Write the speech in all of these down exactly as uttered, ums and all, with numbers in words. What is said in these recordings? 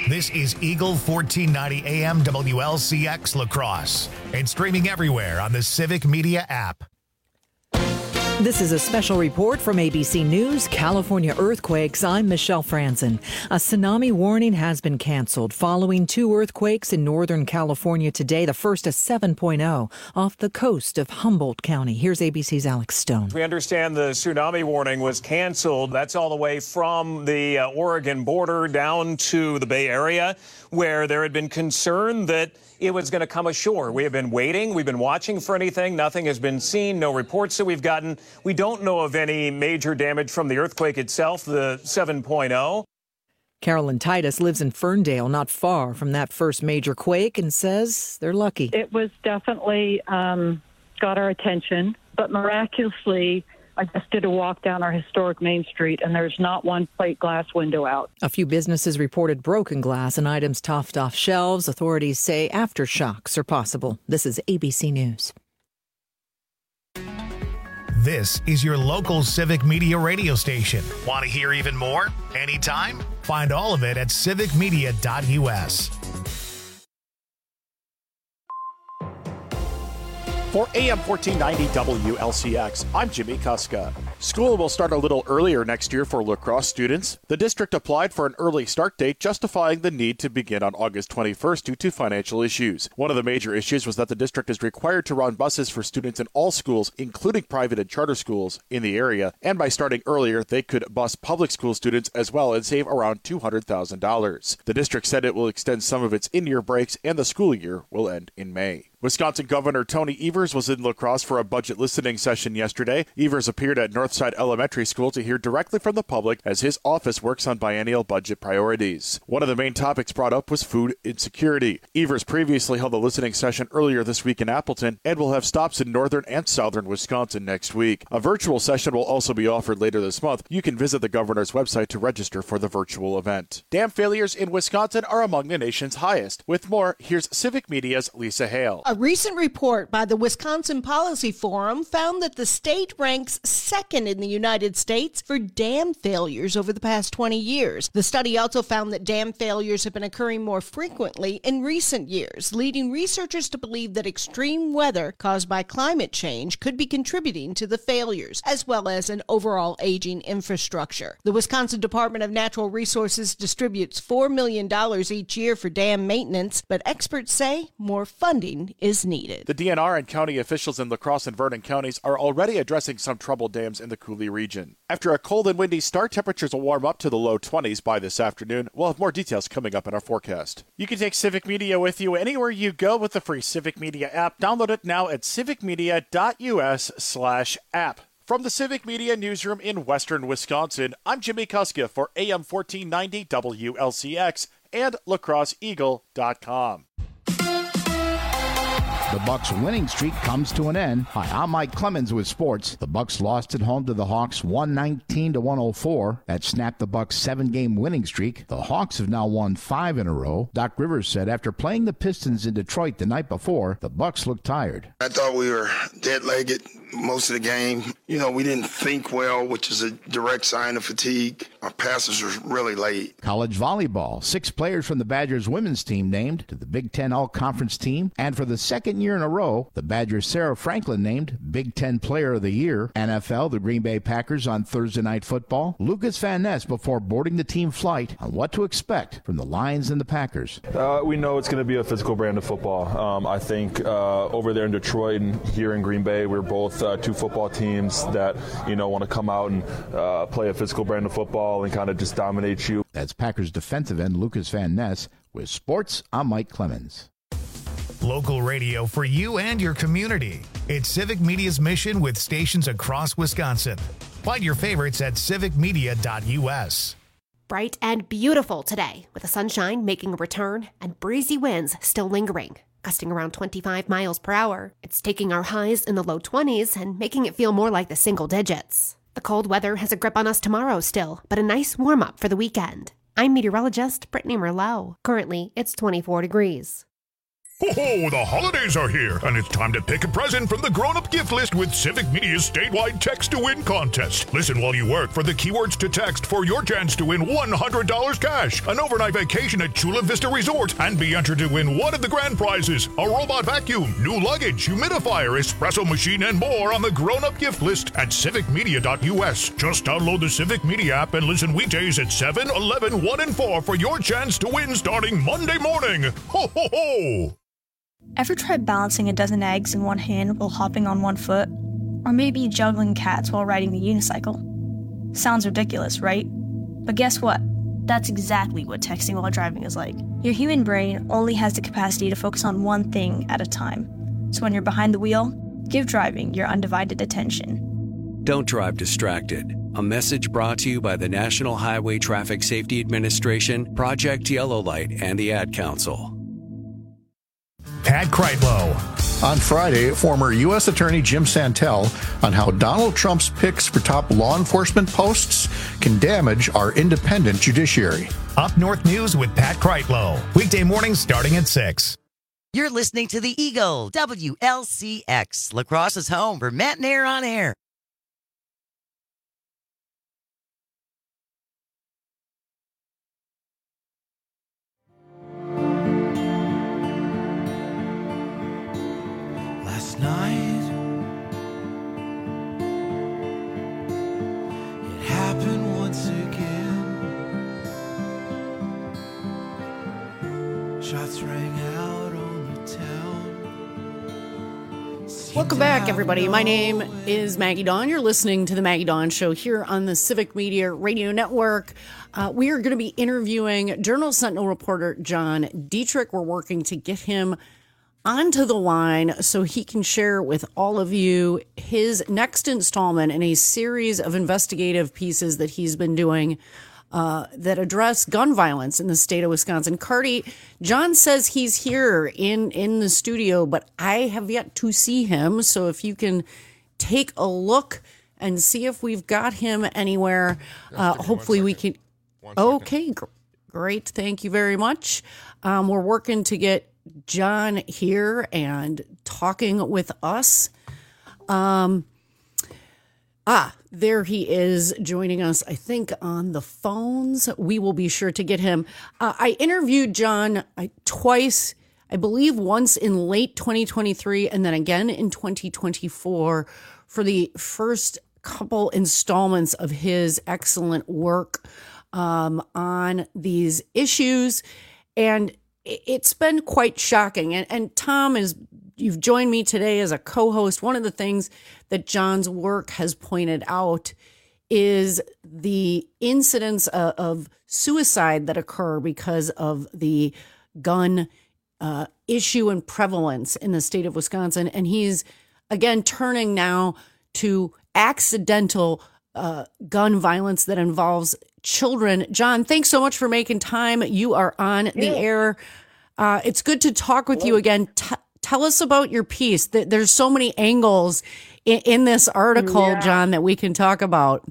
This is Eagle fourteen ninety A M W L C X La Crosse and streaming everywhere on the Civic Media app. This is a special report from A B C News, California earthquakes. I'm Michelle Franzen. A tsunami warning has been canceled following two earthquakes in Northern California today, the first a seven point oh off the coast of Humboldt County. Here's A B C's Alex Stone. We understand the tsunami warning was canceled. That's all the way from the uh, Oregon border down to the Bay Area, where there had been concern that it was going to come ashore. We have been waiting. We've been watching for anything. Nothing has been seen. No reports that we've gotten. We don't know of any major damage from the earthquake itself, the seven point oh. Carolyn Titus lives in Ferndale, not far from that first major quake, and says they're lucky. It was definitely um, got our attention, but miraculously, I just did a walk down our historic Main Street, and there's not one plate glass window out. A few businesses reported broken glass and items tossed off shelves. Authorities say aftershocks are possible. This is A B C News. This is your local Civic Media radio station. Want to hear even more? Anytime? Find all of it at civic media dot U S. For A M fourteen ninety W L C X, I'm Jimmy Kuska. School will start a little earlier next year for La Crosse students. The district applied for an early start date, justifying the need to begin on August twenty-first due to financial issues. One of the major issues was that the district is required to run buses for students in all schools, including private and charter schools, in the area. And by starting earlier, they could bus public school students as well and save around two hundred thousand dollars. The district said it will extend some of its in-year breaks, and the school year will end in May. Wisconsin Governor Tony Evers was in La Crosse for a budget listening session yesterday. Evers appeared at Northside Elementary School to hear directly from the public as his office works on biennial budget priorities. One of the main topics brought up was food insecurity. Evers previously held a listening session earlier this week in Appleton and will have stops in northern and southern Wisconsin next week. A virtual session will also be offered later this month. You can visit the governor's website to register for the virtual event. Dam failures in Wisconsin are among the nation's highest. With more, here's Civic Media's Lisa Hale. A recent report by the Wisconsin Policy Forum found that the state ranks second in the United States for dam failures over the past twenty years. The study also found that dam failures have been occurring more frequently in recent years, leading researchers to believe that extreme weather caused by climate change could be contributing to the failures, as well as an overall aging infrastructure. The Wisconsin Department of Natural Resources distributes four million dollars each year for dam maintenance, but experts say more funding is needed. The D N R and county officials in La Crosse and Vernon counties are already addressing some troubled dams in the Coulee region. After a cold and windy start, temperatures will warm up to the low twenties by this afternoon. We'll have more details coming up in our forecast. You can take Civic Media with you anywhere you go with the free Civic Media app. Download it now at civic media dot U S slash app. From the Civic Media Newsroom in Western Wisconsin, I'm Jimmy Kuska for A M fourteen ninety W L C X and La Crosse Eagle dot com. The Bucks' winning streak comes to an end. Hi, I'm Mike Clemens with sports. The Bucks lost at home to the Hawks one nineteen to one oh four. That snapped the Bucks' seven-game winning streak. The Hawks have now won five in a row. Doc Rivers said after playing the Pistons in Detroit the night before, the Bucks looked tired. I thought we were dead-legged most of the game. You know, we didn't think well, which is a direct sign of fatigue. Our passes were really late. College volleyball. Six players from the Badgers women's team named to the Big Ten All-Conference team. And for the second year in a row, the Badgers' Sarah Franklin named Big Ten Player of the Year. N F L, the Green Bay Packers on Thursday Night Football. Lucas Van Ness before boarding the team flight on what to expect from the Lions and the Packers. Uh, we know it's going to be a physical brand of football. Um, I think uh, over there in Detroit and here in Green Bay, we're both uh, two football teams that, you know, want to come out and uh, play a physical brand of football and kind of just dominate you. That's Packers defensive end Lucas Van Ness. With sports, I'm Mike Clemens. Local radio for you and your community. It's Civic Media's mission with stations across Wisconsin. Find your favorites at civic media dot U S. Bright and beautiful today, with the sunshine making a return and breezy winds still lingering, gusting around twenty-five miles per hour. It's taking our highs in the low twenties and making it feel more like the single digits. The cold weather has a grip on us tomorrow still, but a nice warm-up for the weekend. I'm meteorologist Brittany Merlot. Currently, it's twenty-four degrees. Ho-ho, the holidays are here, and it's time to pick a present from the grown-up gift list with Civic Media's statewide text-to-win contest. Listen while you work for the keywords to text for your chance to win one hundred dollars cash, an overnight vacation at Chula Vista Resort, and be entered to win one of the grand prizes, a robot vacuum, new luggage, humidifier, espresso machine, and more on the grown-up gift list at civic media dot u s. Just download the Civic Media app and listen weekdays at seven, eleven, one, and four for your chance to win starting Monday morning. Ho, ho, ho! Ever tried balancing a dozen eggs in one hand while hopping on one foot? Or maybe juggling cats while riding the unicycle? Sounds ridiculous, right? But guess what? That's exactly what texting while driving is like. Your human brain only has the capacity to focus on one thing at a time. So when you're behind the wheel, give driving your undivided attention. Don't drive distracted. A message brought to you by the National Highway Traffic Safety Administration, Project Yellow Light, and the Ad Council. Pat Kreitlow. On Friday, former U S Attorney Jim Santel on how Donald Trump's picks for top law enforcement posts can damage our independent judiciary. Up North News with Pat Kreitlow. Weekday mornings starting at six. You're listening to the Eagle, W L C X, La Crosse's home for Matt and Air on Air. Last night, it happened once again. Shots rang out on the town. Welcome back, everybody. My name is Maggie Dawn. You're listening to the Maggie Dawn Show here on the Civic Media Radio Network. Uh, we are going to be interviewing Journal Sentinel reporter John Dietrich. We're working to get him onto the line so he can share with all of you his next installment in a series of investigative pieces that he's been doing uh, that address gun violence in the state of Wisconsin. Cardi, John says he's here in, in the studio, but I have yet to see him. So if you can take a look and see if we've got him anywhere, uh, hopefully we can. Okay, gr- great. Thank you very much. Um, we're working to get John here and talking with us. Um, ah, there he is joining us, I think, on the phones. We will be sure to get him. Uh, I interviewed John I, twice, I believe once in late twenty twenty-three and then again in twenty twenty-four for the first couple installments of his excellent work um, on these issues. And it's been quite shocking. And, and Tom, is you've joined me today as a co-host. One of the things that John's work has pointed out is the incidents of, of suicide that occur because of the gun uh, issue and prevalence in the state of Wisconsin. And he's, again, turning now to accidental uh, gun violence that involves children. John, thanks so much for making time. You are on the yeah. air. Uh, it's good to talk with Hello. you again. T- tell us about your piece. There's so many angles in, in this article, yeah. John, that we can talk about.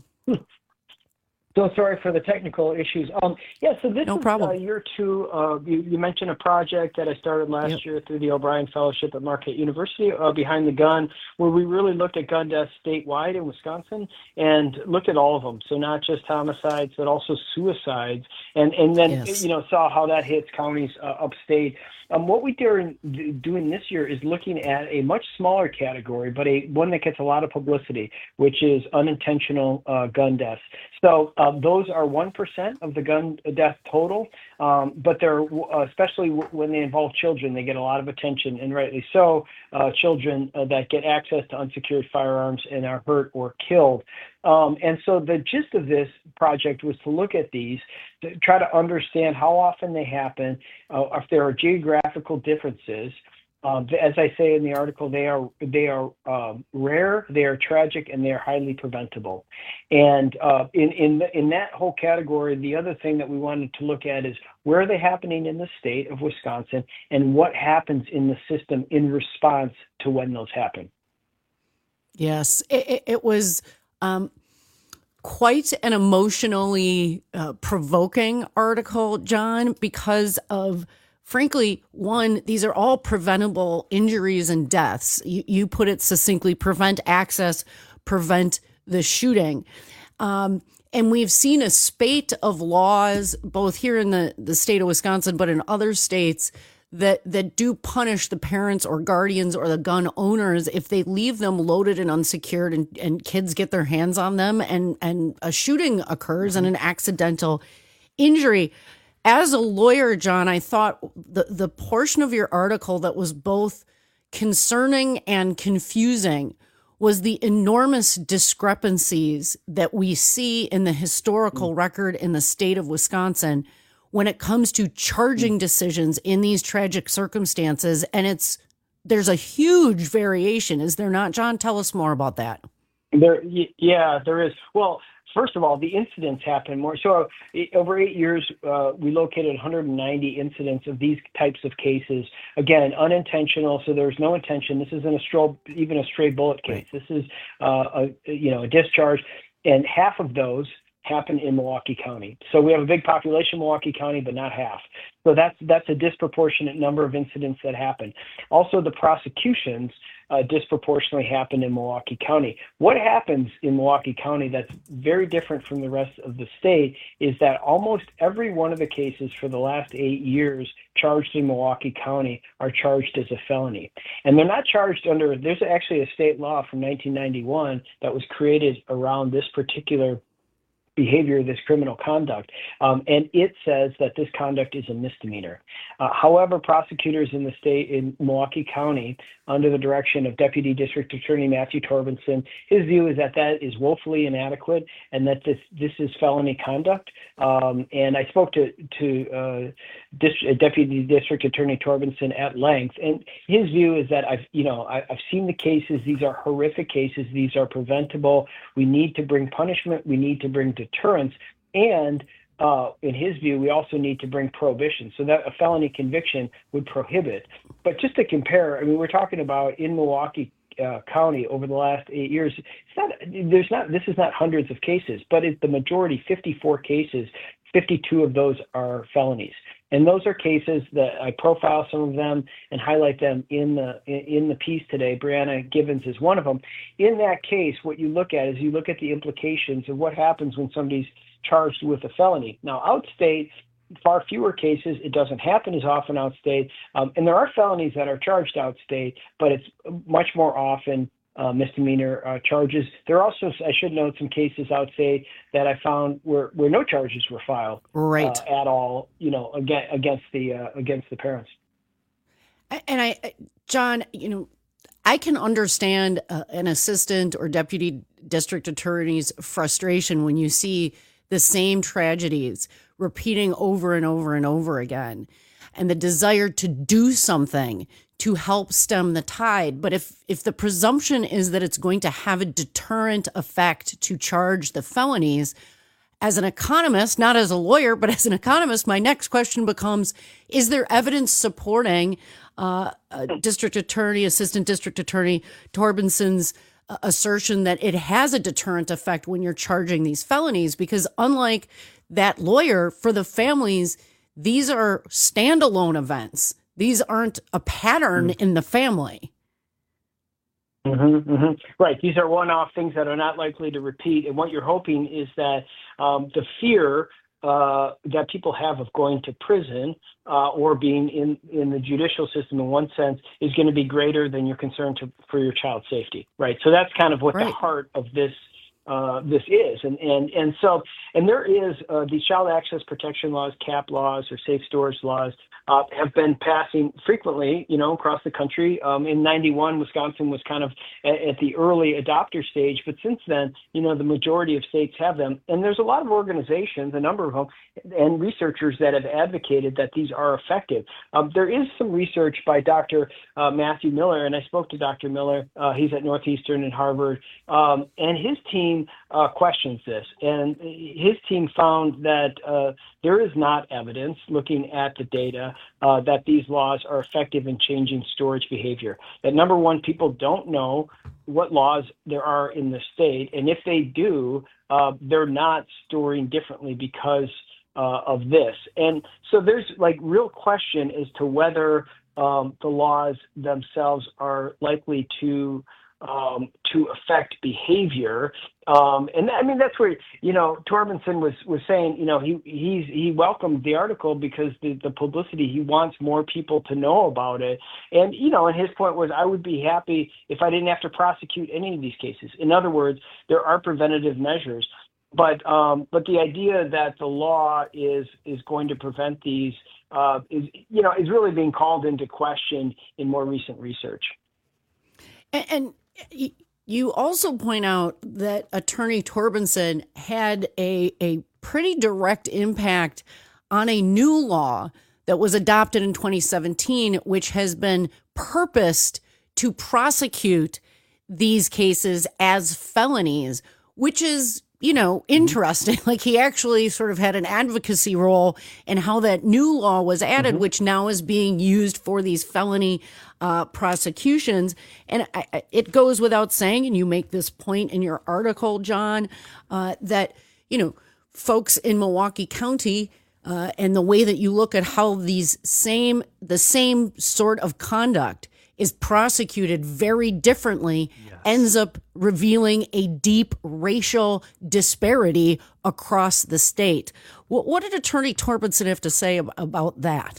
So sorry for the technical issues. Um, yeah, so this no is problem. Uh, year two. Uh, you, you mentioned a project that I started last yep. year through the O'Brien Fellowship at Marquette University, uh, Behind the Gun, where we really looked at gun deaths statewide in Wisconsin and looked at all of them. So not just homicides, but also suicides, and and then yes. you know saw how that hits counties uh, upstate. Um, what we are doing this year is looking at a much smaller category, but a one that gets a lot of publicity, which is unintentional uh, gun deaths. So uh, those are one percent of the gun death total, um, but they're uh, especially w- when they involve children, they get a lot of attention, and rightly so. Uh, children uh, that get access to unsecured firearms and are hurt or killed. Um, and so the gist of this project was to look at these, to try to understand how often they happen, uh, if there are geographical differences. Um, as I say in the article, they are they are um, rare, they are tragic, and they are highly preventable. And uh, in in the, in that whole category, the other thing that we wanted to look at is where are they happening in the state of Wisconsin, and what happens in the system in response to when those happen. Yes, it, it was um, quite an emotionally uh, provoking article, John, because of frankly, one, these are all preventable injuries and deaths. You, you put it succinctly, prevent access, prevent the shooting. Um, and we've seen a spate of laws, both here in the, the state of Wisconsin, but in other states, that that do punish the parents or guardians or the gun owners if they leave them loaded and unsecured and, and kids get their hands on them and, and a shooting occurs and an accidental injury. As a lawyer, John, I thought the, the portion of your article that was both concerning and confusing was the enormous discrepancies that we see in the historical record in the state of Wisconsin when it comes to charging decisions in these tragic circumstances. And it's there's a huge variation, is there not, John? Tell us more about that. There, yeah, there is. Well, first of all, the incidents happen more. So over eight years, uh, we located one hundred ninety incidents of these types of cases. Again, unintentional, so there's no intention. This isn't a stray, even a stray bullet case. This is uh, a you know a discharge, and half of those happen in Milwaukee County. So we have a big population in Milwaukee County, but not half. So that's that's a disproportionate number of incidents that happen. Also, the prosecutions uh, disproportionately happen in Milwaukee County. What happens in Milwaukee County that's very different from the rest of the state is that almost every one of the cases for the last eight years charged in Milwaukee County are charged as a felony. And they're not charged under, there's actually a state law from nineteen ninety-one that was created around this particular behavior, this criminal conduct, um, and it says that this conduct is a misdemeanor. Uh, however, prosecutors in the state, in Milwaukee County, under the direction of Deputy District Attorney Matthew Torbenson, his view is that that is woefully inadequate and that this this is felony conduct. Um, and I spoke to to uh, Dis- Deputy District Attorney Torbenson at length, and his view is that I've you know I, I've seen the cases. These are horrific cases. These are preventable. We need to bring punishment. We need to bring deterrence, and uh, in his view, we also need to bring prohibition, so that a felony conviction would prohibit. But just to compare, I mean, we're talking about in Milwaukee uh, County over the last eight years. It's not. There's not. This is not hundreds of cases, but it's the majority, fifty-four cases. fifty-two of those are felonies. And those are cases that I profile some of them and highlight them in the in the piece today. Brianna Givens is one of them. In that case, what you look at is you look at the implications of what happens when somebody's charged with a felony. Now, outstate, far fewer cases. It doesn't happen as often outstate. Um, and there are felonies that are charged outstate, but it's much more often Uh, misdemeanor uh, charges. There are also, I should note, some cases outstate that I found where, where no charges were filed right. uh, at all, you know, against, against the uh, against the parents. And I, John, you know, I can understand uh, an assistant or deputy district attorney's frustration when you see the same tragedies repeating over and over and over again, and the desire to do something to help stem the tide. But if if the presumption is that it's going to have a deterrent effect to charge the felonies, as an economist, not as a lawyer, but as an economist, my next question becomes, is there evidence supporting uh, uh, District Attorney, Assistant District Attorney Torbenson's uh, assertion that it has a deterrent effect when you're charging these felonies? Because unlike that lawyer, for the families, these are standalone events. These aren't a pattern mm-hmm. in the family. Mm-hmm, mm-hmm. Right. These are one-off things that are not likely to repeat. And what you're hoping is that um, the fear uh, that people have of going to prison uh, or being in, in the judicial system in one sense is going to be greater than your concern to, for your child's safety. Right. So that's kind of what right. the heart of this Uh, this is. And, and, and so, and there is uh, these child access protection laws, C A P laws, or safe storage laws uh, have been passing frequently, you know, across the country. Um, in ninety-one, Wisconsin was kind of at, at the early adopter stage, but since then, you know, the majority of states have them. And there's a lot of organizations, a number of them, and researchers that have advocated that these are effective. Um, there is some research by Doctor Uh, Matthew Miller, and I spoke to Doctor Miller. Uh, he's at Northeastern and Harvard, um, and his team Uh, questions this, and his team found that uh, there is not evidence, looking at the data, uh, that these laws are effective in changing storage behavior. That number one, people don't know what laws there are in the state, and if they do, uh, they're not storing differently because uh, of this. And so there's like real question as to whether um, the laws themselves are likely to um, to affect behavior. Um, and I mean, that's where, you know, Torbenson was, was saying, you know, he, he's, he welcomed the article because the, the publicity, he wants more people to know about it. And, you know, and his point was, I would be happy if I didn't have to prosecute any of these cases. In other words, there are preventative measures, but, um, but the idea that the law is, is going to prevent these, uh, is, you know, is really being called into question in more recent research. And, and you also point out that Attorney Torbenson had a, a pretty direct impact on a new law that was adopted in twenty seventeen, which has been purposed to prosecute these cases as felonies, which is, you know, interesting. Like he actually sort of had an advocacy role in how that new law was added, mm-hmm. which now is being used for these felony uh, prosecutions. And I, it goes without saying, and you make this point in your article, John, uh, that, you know, folks in Milwaukee County uh, and the way that you look at how these same, the same sort of conduct is prosecuted very differently, yes. ends up revealing a deep racial disparity across the state. What, what did Attorney Torbenson have to say ab- about that?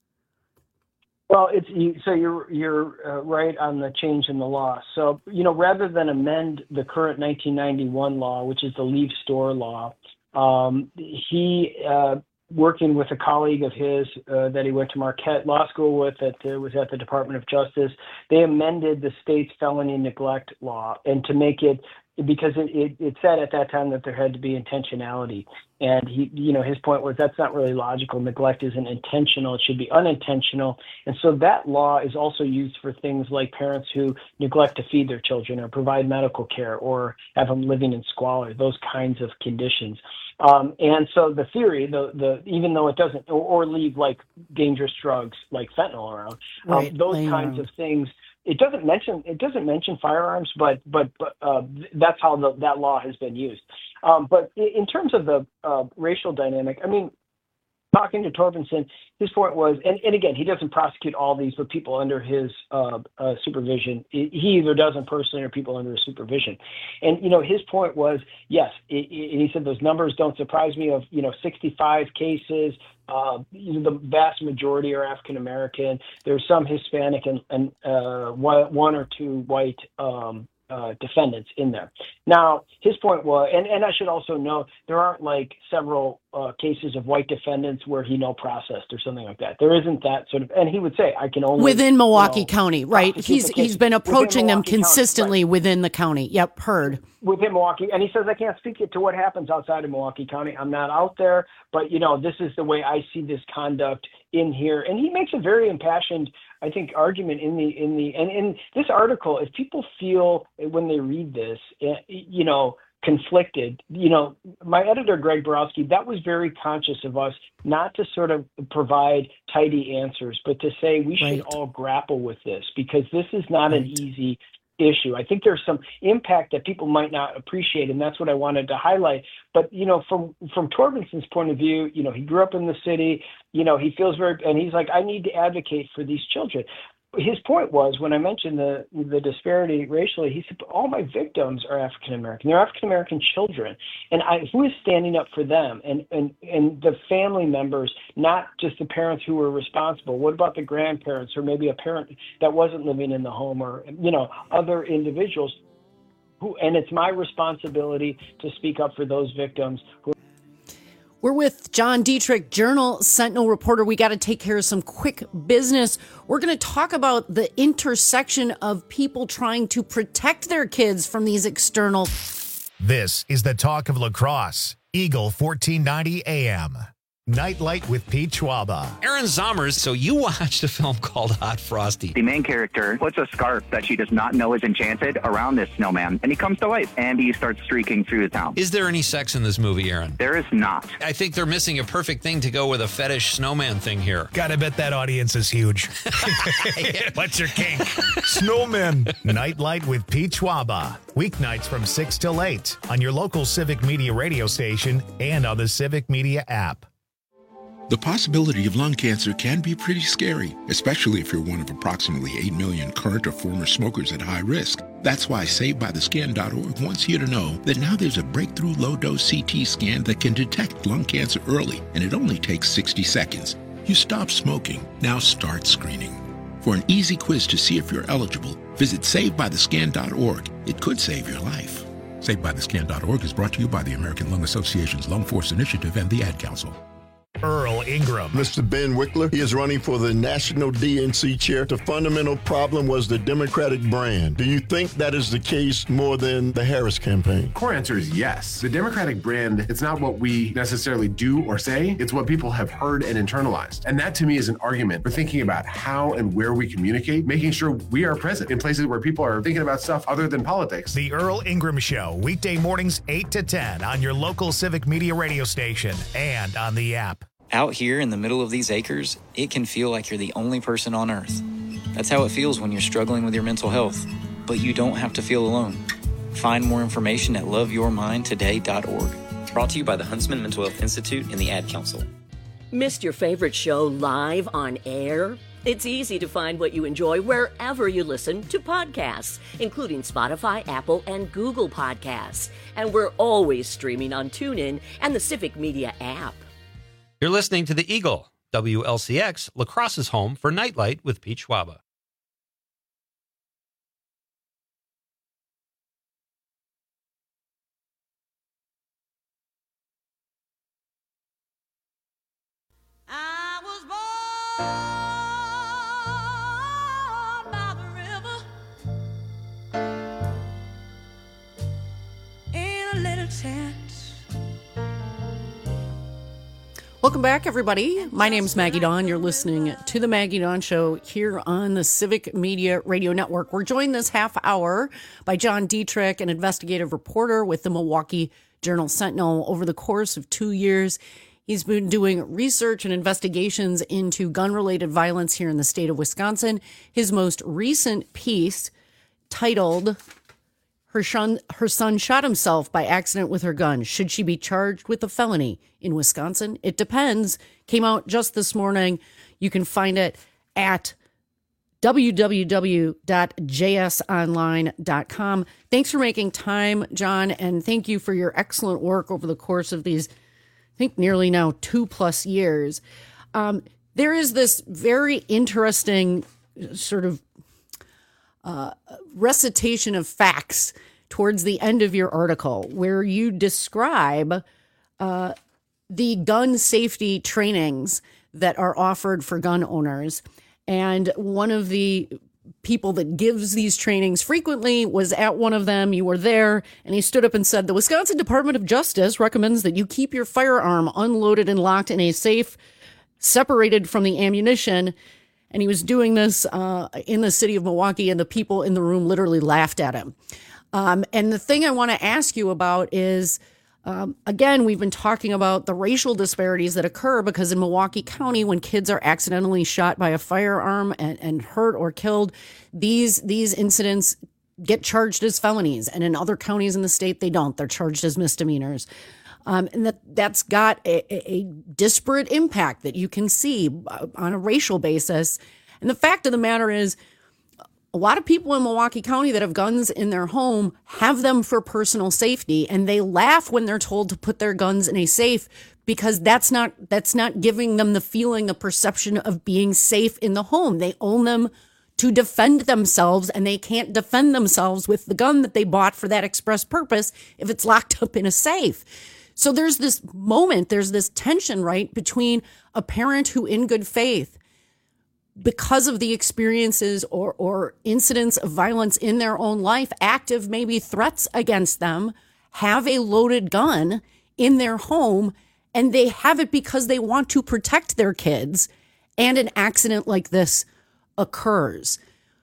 Well, it's you, so you're you're uh, right on the change in the law. So, you know, rather than amend the current nineteen ninety-one law, which is the Leave Store law, um, he uh, working with a colleague of his uh, that he went to Marquette Law School with, that uh, was at the Department of Justice, they amended the state's felony neglect law, and to make it, because it, it, it said at that time that there had to be intentionality. And he, you know, his point was that's not really logical. Neglect isn't intentional. It should be unintentional. And so that law is also used for things like parents who neglect to feed their children or provide medical care or have them living in squalor, those kinds of conditions. Um, and so the theory, the, the even though it doesn't, or, or leave like dangerous drugs like fentanyl around, right, um, those kinds around. of things, it doesn't mention it doesn't mention firearms, but but, but uh, that's how the, that law has been used. Um, but in terms of the uh, racial dynamic, I mean, talking to Torbenson, his point was, and, and again, he doesn't prosecute all these, but people under his uh, uh, supervision. He either does them personally or people under his supervision. And, you know, his point was, yes, it, it, and he said those numbers don't surprise me of, you know, sixty-five cases. Uh, you know, the vast majority are African-American. There's some Hispanic and, and uh, one, one or two white um Uh, defendants in there. Now, his point was, and, and I should also note, there aren't like several uh, cases of white defendants where he no processed or something like that. There isn't that sort of, and he would say, I can only within Milwaukee you know, County, right? He's he's been approaching them consistently County, right. within the county. Yep, heard. Within Milwaukee, and he says, I can't speak to what happens outside of Milwaukee County. I'm not out there, but you know, this is the way I see this conduct in here. And he makes a very impassioned, I think, argument in the in the and in this article. If people feel when they read this, you know, conflicted, you know, my editor Greg Borowski, that was very conscious of us not to sort of provide tidy answers, but to say we should right. all grapple with this because this is not right. an easy issue. I think there's some impact that people might not appreciate, and that's what I wanted to highlight. But, you know, from from Torbenson's point of view, you know, he grew up in the city, you know, he feels very, and he's like, I need to advocate for these children. His point was, when I mentioned the the disparity racially, he said, all my victims are African-American. They're African-American children. And I, who is standing up for them and, and, and the family members, not just the parents who were responsible? What about the grandparents or maybe a parent that wasn't living in the home or, you know, other individuals? Who, and it's my responsibility to speak up for those victims who We're with John Dietrich, Journal Sentinel reporter. We got to take care of some quick business. We're going to talk about the intersection of people trying to protect their kids from these external. This is the talk of lacrosse. Eagle fourteen ninety A M. Nightlight with Pete Schwaba. Aaron Zommers, so you watched a film called Hot Frosty. The main character puts a scarf that she does not know is enchanted around this snowman, and he comes to life, and he starts streaking through the town. Is there any sex in this movie, Aaron? There is not. I think they're missing a perfect thing to go with a fetish snowman thing here. Gotta bet that audience is huge. What's your kink? Snowmen. Nightlight with Pete Schwaba. Weeknights from six till eight on your local Civic Media radio station and on the Civic Media app. The possibility of lung cancer can be pretty scary, especially if you're one of approximately eight million current or former smokers at high risk. That's why Saved By The Scan dot org wants you to know that now there's a breakthrough low-dose C T scan that can detect lung cancer early, and it only takes sixty seconds. You stop smoking, now start screening. For an easy quiz to see if you're eligible, visit Saved By The Scan dot org. It could save your life. Saved By The Scan dot org is brought to you by the American Lung Association's Lung Force Initiative and the Ad Council. Earl Ingram. Mister Ben Wickler, he is running for the National D N C chair. The fundamental problem was the Democratic brand. Do you think that is the case more than the Harris campaign? Core answer is yes. The Democratic brand, it's not what we necessarily do or say, it's what people have heard and internalized. And that to me is an argument for thinking about how and where we communicate, making sure we are present in places where people are thinking about stuff other than politics. The Earl Ingram Show, weekday mornings eight to ten on your local Civic Media radio station and on the app. Out here in the middle of these acres, it can feel like you're the only person on Earth. That's how it feels when you're struggling with your mental health. But you don't have to feel alone. Find more information at love your mind today dot org. Brought to you by the Huntsman Mental Health Institute and the Ad Council. Missed your favorite show live on air? It's easy to find what you enjoy wherever you listen to podcasts, including Spotify, Apple, and Google Podcasts. And we're always streaming on TuneIn and the Civic Media app. You're listening to The Eagle, W L C X, La Crosse's home for Nightlight with Pete Schwaba. I was born by the river in a little tent. Welcome back, everybody. My name's Maggie Dawn. You're listening to The Maggie Dawn Show here on the Civic Media Radio Network. We're joined this half hour by John Dietrich, an investigative reporter with the Milwaukee Journal-Sentinel. Over the course of two years, he's been doing research and investigations into gun-related violence here in the state of Wisconsin. His most recent piece, titled Her son, her son shot himself by accident with her gun. Should she be charged with a felony in Wisconsin? It depends. Came out just this morning. You can find it at w w w dot j s online dot com. Thanks for making time, John, and thank you for your excellent work over the course of these, I think, nearly now two plus years. Um, there is this very interesting sort of Uh, recitation of facts towards the end of your article, where you describe uh, the gun safety trainings that are offered for gun owners. And one of the people that gives these trainings frequently was at one of them. You were there, and he stood up and said, "The Wisconsin Department of Justice recommends that you keep your firearm unloaded and locked in a safe, separated from the ammunition." And he was doing this uh, in the city of Milwaukee, and the people in the room literally laughed at him. Um, and the thing I want to ask you about is, um, again, we've been talking about the racial disparities that occur because in Milwaukee County, when kids are accidentally shot by a firearm and, and hurt or killed, these these incidents get charged as felonies. And in other counties in the state, they don't. They're charged as misdemeanors. Um, and that, that's got a, a disparate impact that you can see on a racial basis. And the fact of the matter is, a lot of people in Milwaukee County that have guns in their home have them for personal safety, and they laugh when they're told to put their guns in a safe because that's not that's not giving them the feeling, the perception of being safe in the home. They own them to defend themselves, and they can't defend themselves with the gun that they bought for that express purpose if it's locked up in a safe. So there's this moment, there's this tension, right, between a parent who, in good faith, because of the experiences or, or incidents of violence in their own life, active maybe threats against them, have a loaded gun in their home, and they have it because they want to protect their kids, and an accident like this occurs.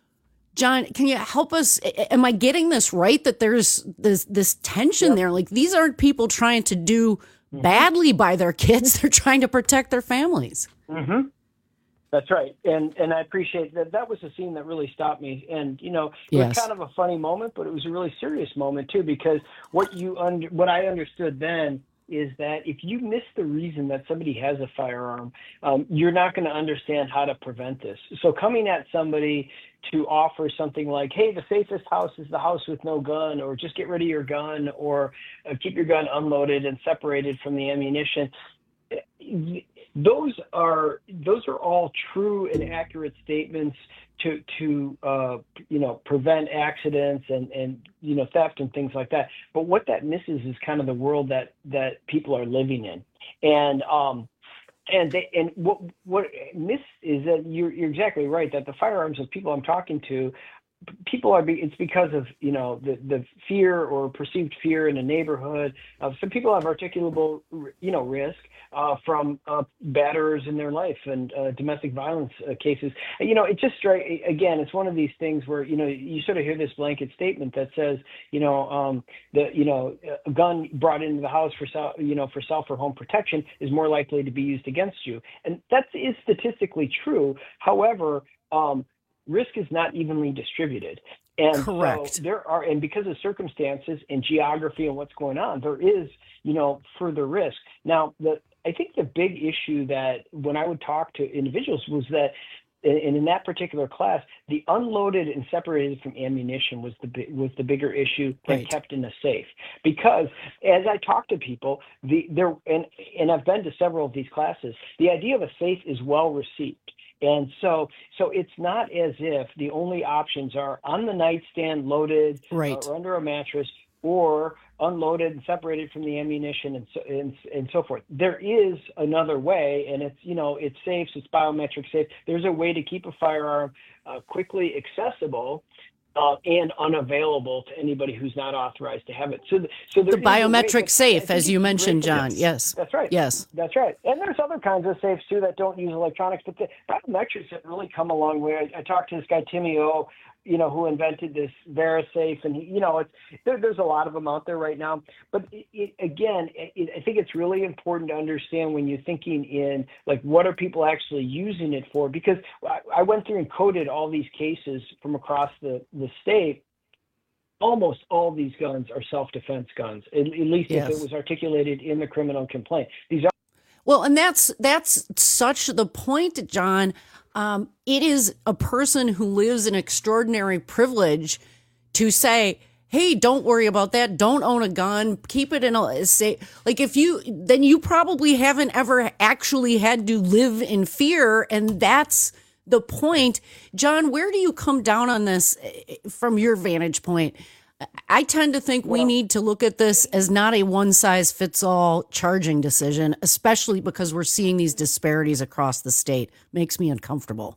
John, can you help us? Am I getting this right, that there's this this tension yep. there? Like, these aren't people trying to do badly by their kids. They're trying to protect their families. Mm-hmm. That's right. And and I appreciate that. That was a scene that really stopped me. And, you know, it yes. was kind of a funny moment, but it was a really serious moment, too, because what you under, what I understood then is that if you miss the reason that somebody has a firearm, um, you're not going to understand how to prevent this. So coming at somebody to offer something like, hey, the safest house is the house with no gun, or just get rid of your gun, or uh, keep your gun unloaded and separated from the ammunition, those are those are all true and accurate statements to to uh, you know prevent accidents and and you know theft and things like that. But what that misses is kind of the world that that people are living in, and um, and they, and what what miss is that you're you're exactly right that the firearms of people I'm talking to. People are, it's because of, you know, the, the fear or perceived fear in a neighborhood. Uh, some people have articulable, you know, risk uh, from uh, batterers in their life and uh, domestic violence uh, cases. You know, it just strikes, again, it's one of these things where, you know, you sort of hear this blanket statement that says, you know, um, that, you know, a gun brought into the house for, self, you know, for self or home protection is more likely to be used against you. And that is statistically true. However, um, risk is not evenly distributed. And Correct. So there are, and because of circumstances and geography and what's going on, there is, you know, further risk. Now, the, I think the big issue that when I would talk to individuals was that, and in that particular class, the unloaded and separated from ammunition was the was the bigger issue than Right. kept in a safe. Because as I talk to people, the there and and I've been to several of these classes, the idea of a safe is well received. And so, so it's not as if the only options are on the nightstand, loaded, Right. uh, or under a mattress, or unloaded and separated from the ammunition, and so and, and so forth. There is another way, and it's you know it's safe, it's biometric safe. There's a way to keep a firearm uh, quickly accessible. Uh, and unavailable to anybody who's not authorized to have it. So, the, so there The is a way, biometric but safe, I think as you it's mentioned, great to- John. Yes. That's right. Yes. That's right. And there's other kinds of safes too that don't use electronics, but the biometrics have really come a long way. I, I talked to this guy Timmy O, you know, who invented this VeriSafe, and he, you know, it's there, there's a lot of them out there right now. But it, it, again, it, I think it's really important to understand when you're thinking in like what are people actually using it for? Because I, I went through and coded all these cases from across the the state. Almost all these guns are self-defense guns, at, at least Yes. if it was articulated in the criminal complaint. These are Well, and that's that's such the point, John. Um, it is a person who lives in extraordinary privilege to say, "Hey, don't worry about that. Don't own a gun. Keep it in a say." Like if you, then you probably haven't ever actually had to live in fear, and that's the point. John, where do you come down on this eh, from your vantage point? I tend to think we need to look at this as not a one-size-fits-all charging decision, especially because we're seeing these disparities across the state. Makes me uncomfortable.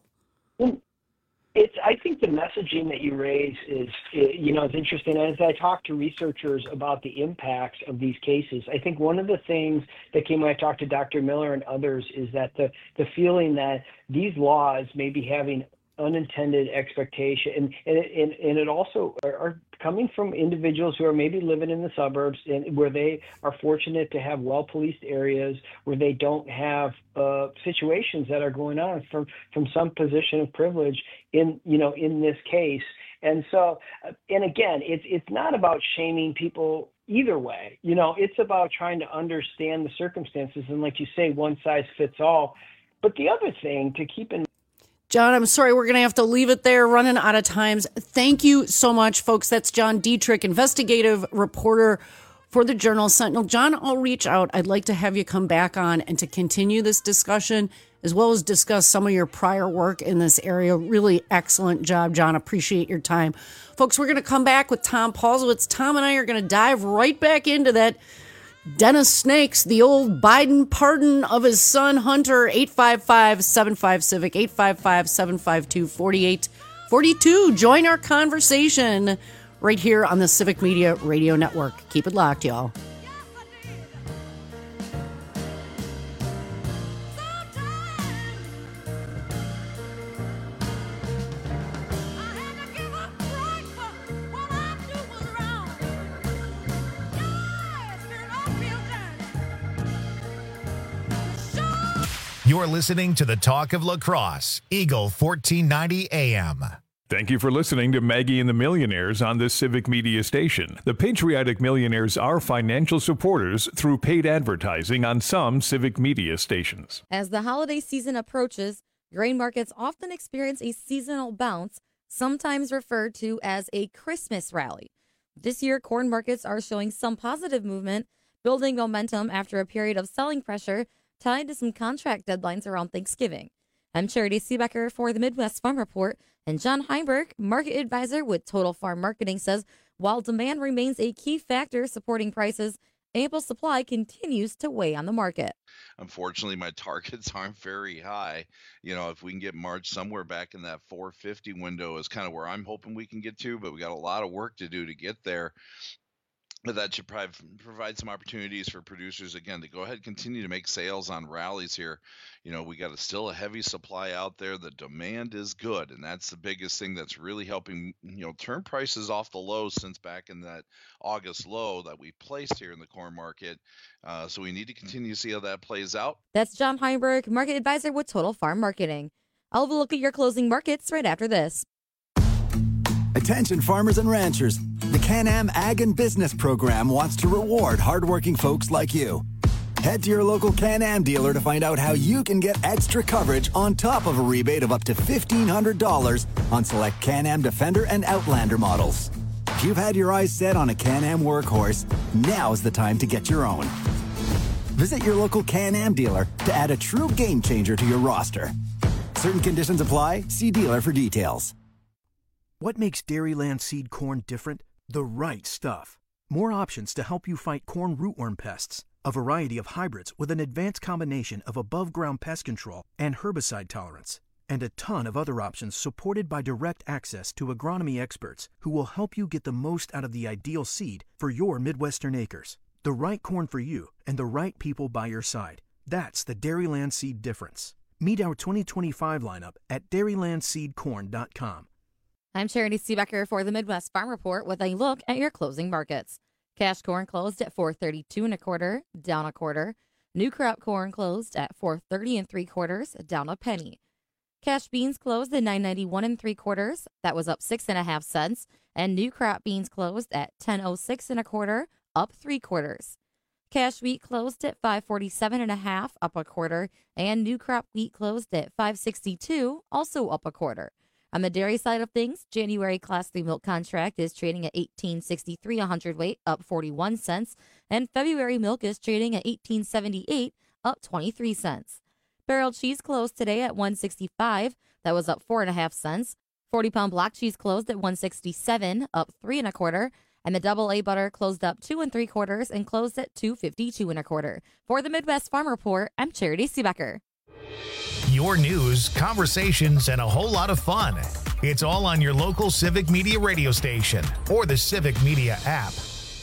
It's. I think the messaging that you raise is, you know, it's interesting. As I talk to researchers about the impacts of these cases, I think one of the things that came when I talked to Doctor Miller and others is that the the feeling that these laws may be having unintended expectation, and and and, and it also are, are coming from individuals who are maybe living in the suburbs and where they are fortunate to have well-policed areas where they don't have uh, situations that are going on from from some position of privilege in you know in this case. And so, and again, it's it's not about shaming people either way. You know, it's about trying to understand the circumstances, and like you say, one size fits all. But the other thing to keep in John, I'm sorry, we're going to have to leave it there, running out of times. Thank you so much, folks. That's John Dietrich, investigative reporter for the Journal Sentinel. John, I'll reach out. I'd like to have you come back on and to continue this discussion, as well as discuss some of your prior work in this area. Really excellent job, John. Appreciate your time. Folks, we're going to come back with Tom Paulsowitz. Tom and I are going to dive right back into that Dennis Snakes, the old Biden pardon of his son Hunter. Eight five five, seven five Civic, eight five five, seven five two, four eight four two. Join our conversation right here on the Civic Media Radio Network. Keep it locked, y'all. You're listening to the Talk of La Crosse, Eagle fourteen ninety A M. Thank you for listening to Maggie and the Millionaires on this Civic Media station. The Patriotic Millionaires are financial supporters through paid advertising on some Civic Media stations. As the holiday season approaches, grain markets often experience a seasonal bounce, sometimes referred to as a Christmas rally. This year, corn markets are showing some positive movement, building momentum after a period of selling pressure tied to some contract deadlines around Thanksgiving. I'm Charity Seebecker for the Midwest Farm Report, and John Heinberg, market advisor with Total Farm Marketing, says while demand remains a key factor supporting prices, ample supply continues to weigh on the market. Unfortunately, my targets aren't very high. You know, if we can get March somewhere back in that four fifty window is kind of where I'm hoping we can get to, but we got a lot of work to do to get there. But that should provide some opportunities for producers, again, to go ahead and continue to make sales on rallies here. You know, we got a, still a heavy supply out there. The demand is good, and that's the biggest thing that's really helping, you know, turn prices off the lows since back in that August low that we placed here in the corn market. Uh, so we need to continue to see how that plays out. That's John Heinberg, market advisor with Total Farm Marketing. I'll have a look at your closing markets right after this. Attention farmers and ranchers. The Can-Am Ag and Business Program wants to reward hardworking folks like you. Head to your local Can-Am dealer to find out how you can get extra coverage on top of a rebate of up to fifteen hundred dollars on select Can-Am Defender and Outlander models. If you've had your eyes set on a Can-Am workhorse, now's the time to get your own. Visit your local Can-Am dealer to add a true game changer to your roster. Certain conditions apply. See dealer for details. What makes Dairyland seed corn different? The right stuff. More options to help you fight corn rootworm pests. A variety of hybrids with an advanced combination of above-ground pest control and herbicide tolerance. And a ton of other options supported by direct access to agronomy experts who will help you get the most out of the ideal seed for your Midwestern acres. The right corn for you and the right people by your side. That's the Dairyland Seed difference. Meet our twenty twenty-five lineup at dairyland seed corn dot com. I'm Charity Seebecker for the Midwest Farm Report with a look at your closing markets. Cash corn closed at four thirty-two and a quarter, down a quarter. New crop corn closed at four thirty and three quarters, down a penny. Cash beans closed at nine ninety-one and three quarters, that was up six and a half cents. And new crop beans closed at ten oh six and a quarter, up three quarters. Cash wheat closed at five forty-seven and a half, up a quarter. And new crop wheat closed at five sixty-two, also up a quarter. On the dairy side of things, January Class three milk contract is trading at eighteen sixty-three a hundredweight, up forty-one cents, and February milk is trading at eighteen seventy-eight, up twenty-three cents. Barrel cheese closed today at one sixty-five, that was up four and a half cents. forty pound block cheese closed at one sixty-seven, up three and a quarter, and the double A butter closed up two and three quarters and closed at two fifty-two and a quarter. For the Midwest Farm Report, I'm Charity Seebecker. Your news, conversations, and a whole lot of fun. It's all on your local Civic Media radio station or the Civic Media app.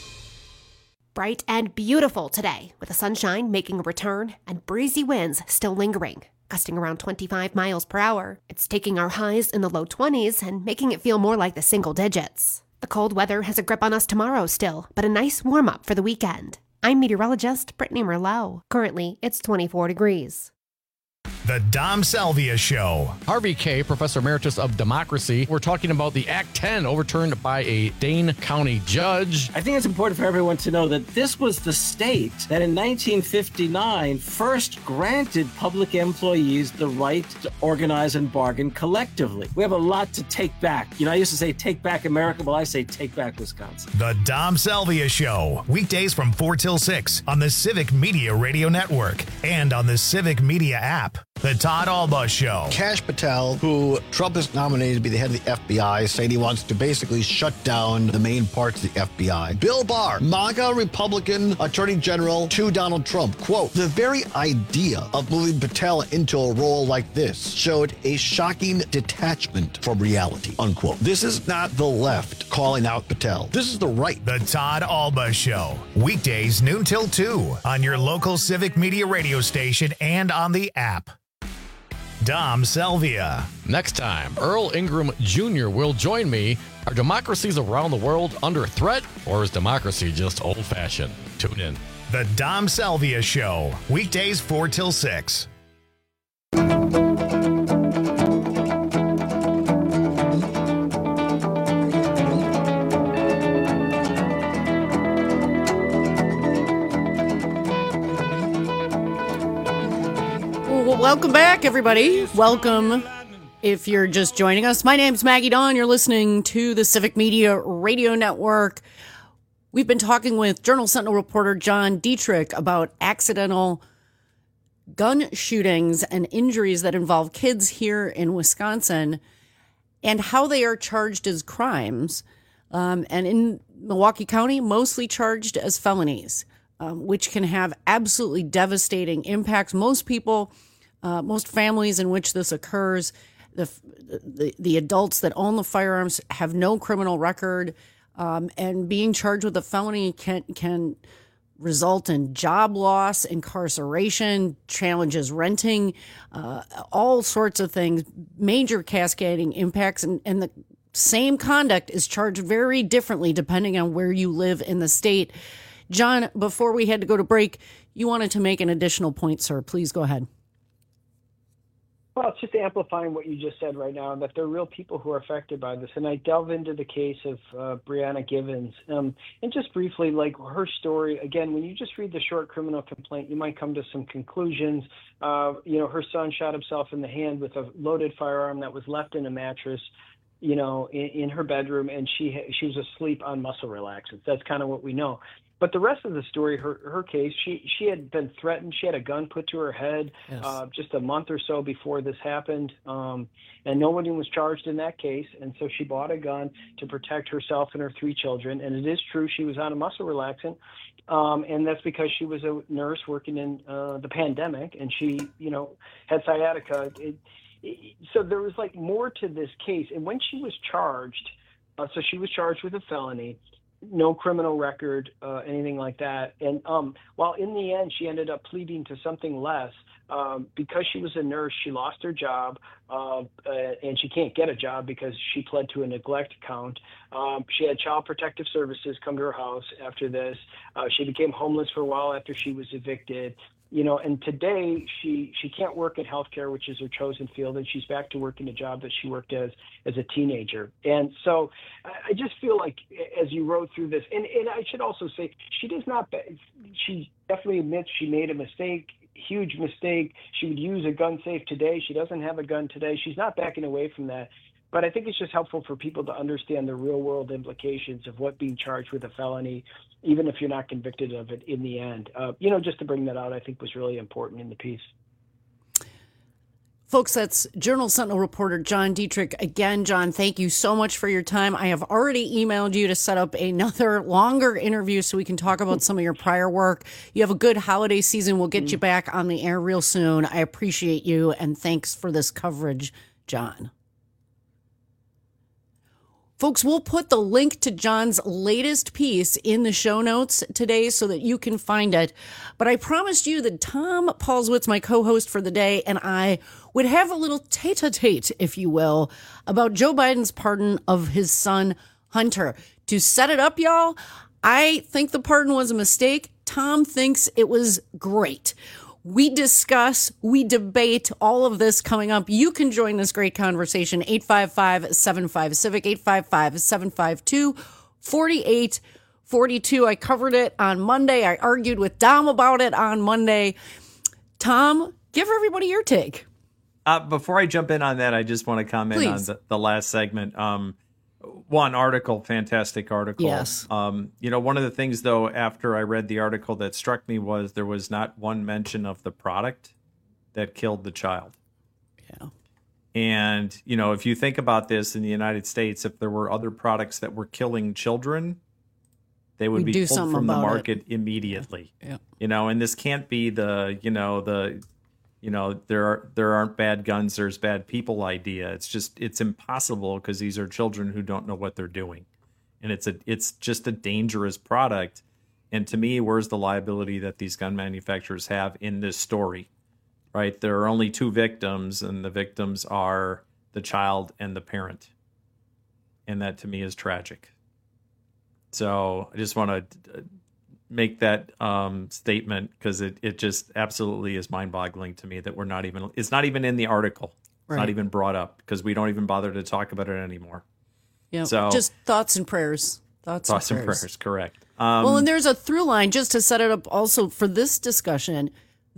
Bright and beautiful today, with the sunshine making a return and breezy winds still lingering, gusting around twenty-five miles per hour. It's taking our highs in the low twenties and making it feel more like the single digits. The cold weather has a grip on us tomorrow still, but a nice warm-up for the weekend. I'm meteorologist Brittany Merlot. Currently, it's twenty-four degrees. The Dom Salvia Show. Harvey Kaye, Professor Emeritus of Democracy. We're talking about the Act ten overturned by a Dane County judge. I think it's important for everyone to know that this was the state that in nineteen fifty-nine first granted public employees the right to organize and bargain collectively. We have a lot to take back. You know, I used to say take back America, well, I say take back Wisconsin. The Dom Salvia Show. Weekdays from four till six on the Civic Media Radio Network and on the Civic Media app. The Todd Alba Show. Kash Patel, who Trump has nominated to be the head of the F B I, saying he wants to basically shut down the main parts of the F B I. Bill Barr, MAGA Republican Attorney General to Donald Trump. Quote, the very idea of moving Patel into a role like this showed a shocking detachment from reality, unquote. This is not the left calling out Patel. This is the right. The Todd Alba Show. Weekdays noon till two on your local Civic Media radio station and on the app. Dom Salvia. Next time, Earl Ingram Junior will join me. Are democracies around the world under threat, or is democracy just old-fashioned? Tune in. The Dom Salvia Show. Weekdays four till six. Welcome back, everybody. Welcome. If you're just joining us, my name's Maggie Dawn. You're listening to the Civic Media Radio Network. We've been talking with Journal Sentinel reporter John Dietrich about accidental gun shootings and injuries that involve kids here in Wisconsin and how they are charged as crimes. Um, and in Milwaukee County, mostly charged as felonies, um, which can have absolutely devastating impacts. Most people, uh, most families in which this occurs, the, the, the adults that own the firearms have no criminal record, um, and being charged with a felony can, can result in job loss, incarceration, challenges renting, uh, all sorts of things, major cascading impacts. And, and the same conduct is charged very differently depending on where you live in the state. John, before we had to go to break, you wanted to make an additional point, sir. Please go ahead. Well, it's just amplifying what you just said right now, that there are real people who are affected by this. And I delve into the case of uh, Brianna Givens. Um, and just briefly, like her story, again, when you just read the short criminal complaint, you might come to some conclusions. Uh, you know, her son shot himself in the hand with a loaded firearm that was left in a mattress, you know, in, in her bedroom, and she she was asleep on muscle relaxants. That's kind of what we know. But the rest of the story, her her case, she she had been threatened. She had a gun put to her head Yes. uh, just a month or so before this happened, um, and no one was charged in that case. And so she bought a gun to protect herself and her three children. And it is true she was on a muscle relaxant, um, and that's because she was a nurse working in uh, the pandemic, and she, you know, had sciatica. It, it, so there was like more to this case. And when she was charged, uh, so she was charged with a felony. No criminal record, uh, anything like that. And um, while in the end she ended up pleading to something less, um, because she was a nurse, she lost her job, uh, uh, and she can't get a job because she pled to a neglect count. Um, she had Child Protective Services come to her house after this. Uh, she became homeless for a while after she was evicted. You know, and today she, she can't work in healthcare, which is her chosen field, and she's back to working a job that she worked as as a teenager. And so I just feel like as you wrote through this, and, and I should also say, she does not, she definitely admits she made a mistake, huge mistake. She would use a gun safe today. She doesn't have a gun today. She's not backing away from that. But I think it's just helpful for people to understand the real world implications of what being charged with a felony, even if you're not convicted of it in the end. Uh, you know, just to bring that out, I think was really important in the piece. Folks, that's Journal Sentinel reporter John Dietrich. Again, John, thank you so much for your time. I have already emailed you to set up another longer interview so we can talk about some of your prior work. You have a good holiday season. We'll get you back on the air real soon. I appreciate you, and thanks for this coverage, John. Folks, we'll put the link to John's latest piece in the show notes today so that you can find it. But I promised you that Tom Paulswitz, my co-host for the day, and I would have a little tete-a-tete, if you will, about Joe Biden's pardon of his son, Hunter. To set it up, y'all, I think the pardon was a mistake. Tom thinks it was great. We discuss, we debate all of this coming up. You can join this great conversation, eight five five, seven five, CIVIC, eight five five, seven five two, four eight four two. I covered it on Monday. I argued with Dom about it on Monday. Tom, give everybody your take. Uh, before I jump in on that, I just want to comment Please. on the, the last segment. Um, one article, fantastic article. Yes. Um, you know, one of the things, though, after I read the article that struck me was there was not one mention of the product that killed the child. Yeah. And, you know, if you think about this in the United States, if there were other products that were killing children, they would We'd be do pulled something from the about market immediately. Yeah. You know, and this can't be the, you know, the, you know, there are there aren't bad guns, there's bad people idea. It's just it's impossible because these are children who don't know what they're doing. And it's a it's just a dangerous product. And to me, where's the liability that these gun manufacturers have in this story? Right? There are only two victims, and the victims are the child and the parent. And that to me is tragic. So I just want to make that um, statement because it, it just absolutely is mind-boggling to me that we're not even, it's not even in the article. It's Right. not even brought up because we don't even bother to talk about it anymore. Yeah. So just thoughts and prayers. Thoughts, thoughts and and prayers. prayers, correct. Um, well, and there's a through line just to set it up also for this discussion.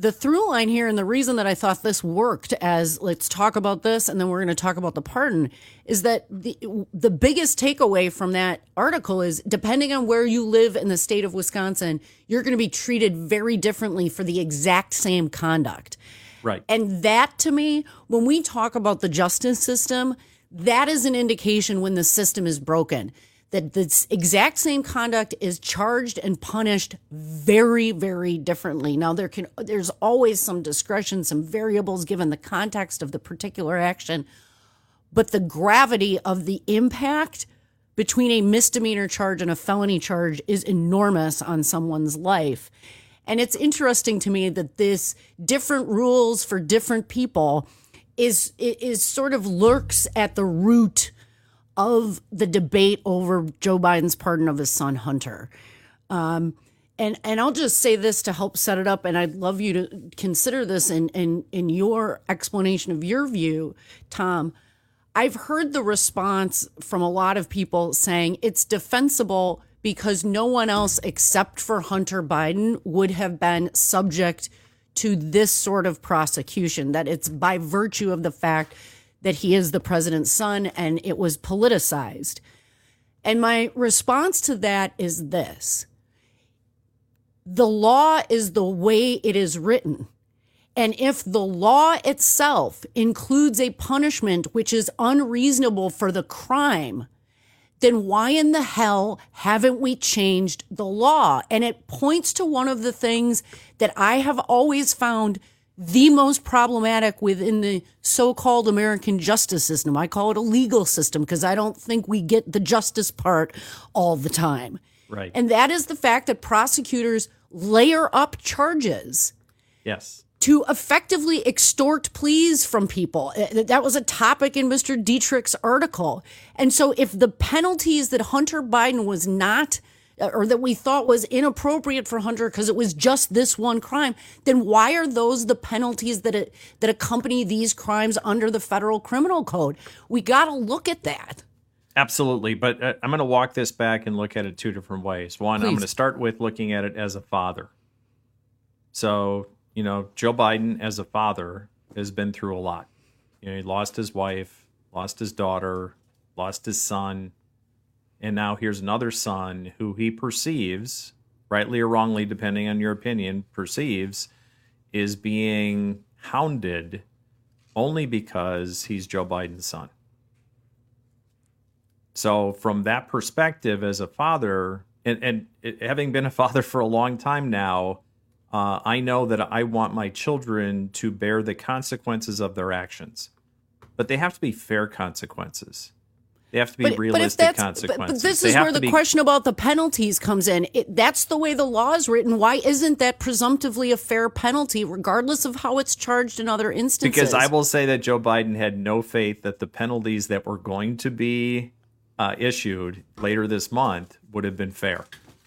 the through line here, and the reason that I thought this worked as let's talk about this and then we're going to talk about the pardon, is that the the biggest takeaway from that article is depending on where you live in the state of Wisconsin, you're going to be treated very differently for the exact same conduct. Right. And that, to me, when we talk about the justice system, that is an indication when the system is broken, that the exact same conduct is charged and punished very, very differently. Now, there can there's always some discretion, some variables given the context of the particular action, but the gravity of the impact between a misdemeanor charge and a felony charge is enormous on someone's life. And it's interesting to me that this different rules for different people is is sort of lurks at the root of the debate over Joe Biden's pardon of his son, Hunter. Um, and and I'll just say this to help set it up, and I'd love you to consider this in, in, in your explanation of your view, Tom. I've heard the response from a lot of people saying it's defensible because no one else except for Hunter Biden would have been subject to this sort of prosecution, that it's by virtue of the fact that he is the president's son and it was politicized. And my response to that is this. The law is the way it is written. And if the law itself includes a punishment which is unreasonable for the crime, then why in the hell haven't we changed the law? And it points to one of the things that I have always found the most problematic within the so-called American justice system. I call it a legal system because I don't think we get the justice part all the time. Right. And that is the fact that prosecutors layer up charges. Yes. To effectively extort pleas from people. That was a topic in Mister Dietrich's article. And so if the penalties that Hunter Biden was not, or that we thought was inappropriate for Hunter because it was just this one crime, then why are those the penalties that it, that accompany these crimes under the federal criminal code? We got to look at that. Absolutely. But uh, I'm going to walk this back and look at it two different ways. One, Please. I'm going to start with looking at it as a father. So, you know, Joe Biden as a father has been through a lot. You know, he lost his wife, lost his daughter, lost his son, and now here's another son who he perceives, rightly or wrongly, depending on your opinion, perceives is being hounded only because he's Joe Biden's son. So from that perspective as a father, and, and it, having been a father for a long time now, Uh, I know that I want my children to bear the consequences of their actions, but they have to be fair consequences. They have to be but, realistic but consequences. But, but this they is where the be, question about the penalties comes in. It, that's the way the law is written. Why isn't that presumptively a fair penalty, regardless of how it's charged in other instances? Because I will say that Joe Biden had no faith that the penalties that were going to be uh, issued later this month would have been fair.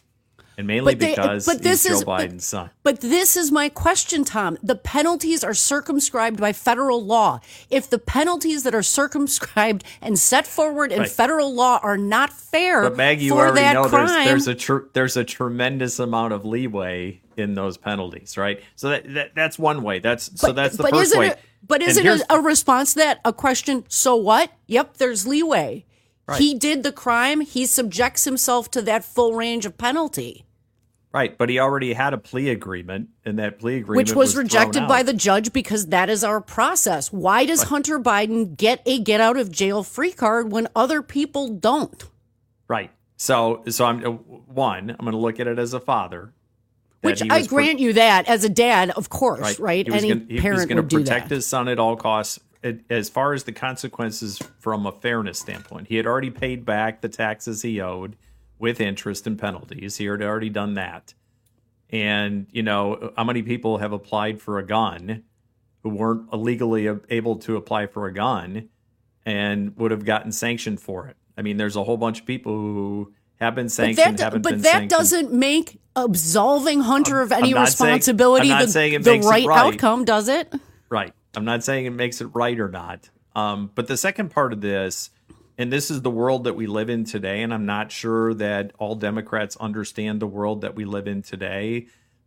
And mainly they, because but this he's is, Joe Biden's son. But this is my question, Tom. The penalties are circumscribed by federal law. If the penalties that are circumscribed and set forward in Right. federal law are not fair But Maggie, you for already that know crime, there's there's a tr- there's a tremendous amount of leeway in those penalties, right? So that, that that's one way. That's so But- that's the but first isn't way. It, but And is it here's- a, a response to that? A question, so what? Yep, there's leeway. Right. He did the crime. He subjects himself to that full range of penalty. Right, but he already had a plea agreement, and that plea agreement Which was, was rejected thrown by out. the judge because that is our process. Why does Right. Hunter Biden get a get out of jail free card when other people don't? Right. So so I'm uh, one. I'm going to look at it as a father. that Which he I was pro- grant you that as a dad, of course, right? He was Any gonna, he was parent going to would do protect that. his son at all costs. It- As far as the consequences from a fairness standpoint, he had already paid back the taxes he owed with interest and penalties. He had already done that. And, you know, how many people have applied for a gun who weren't illegally able to apply for a gun and would have gotten sanctioned for it? I mean, there's a whole bunch of people who have been But sanctioned, that, haven't but been that sanctioned. doesn't make absolving Hunter of any I'm not saying- responsibility I'm not the, saying it the makes it right, right. outcome, does it? Right. I'm not saying it makes it right or not. Um, but the second part of this, and this is the world that we live in today, and I'm not sure that all Democrats understand the world that we live in today,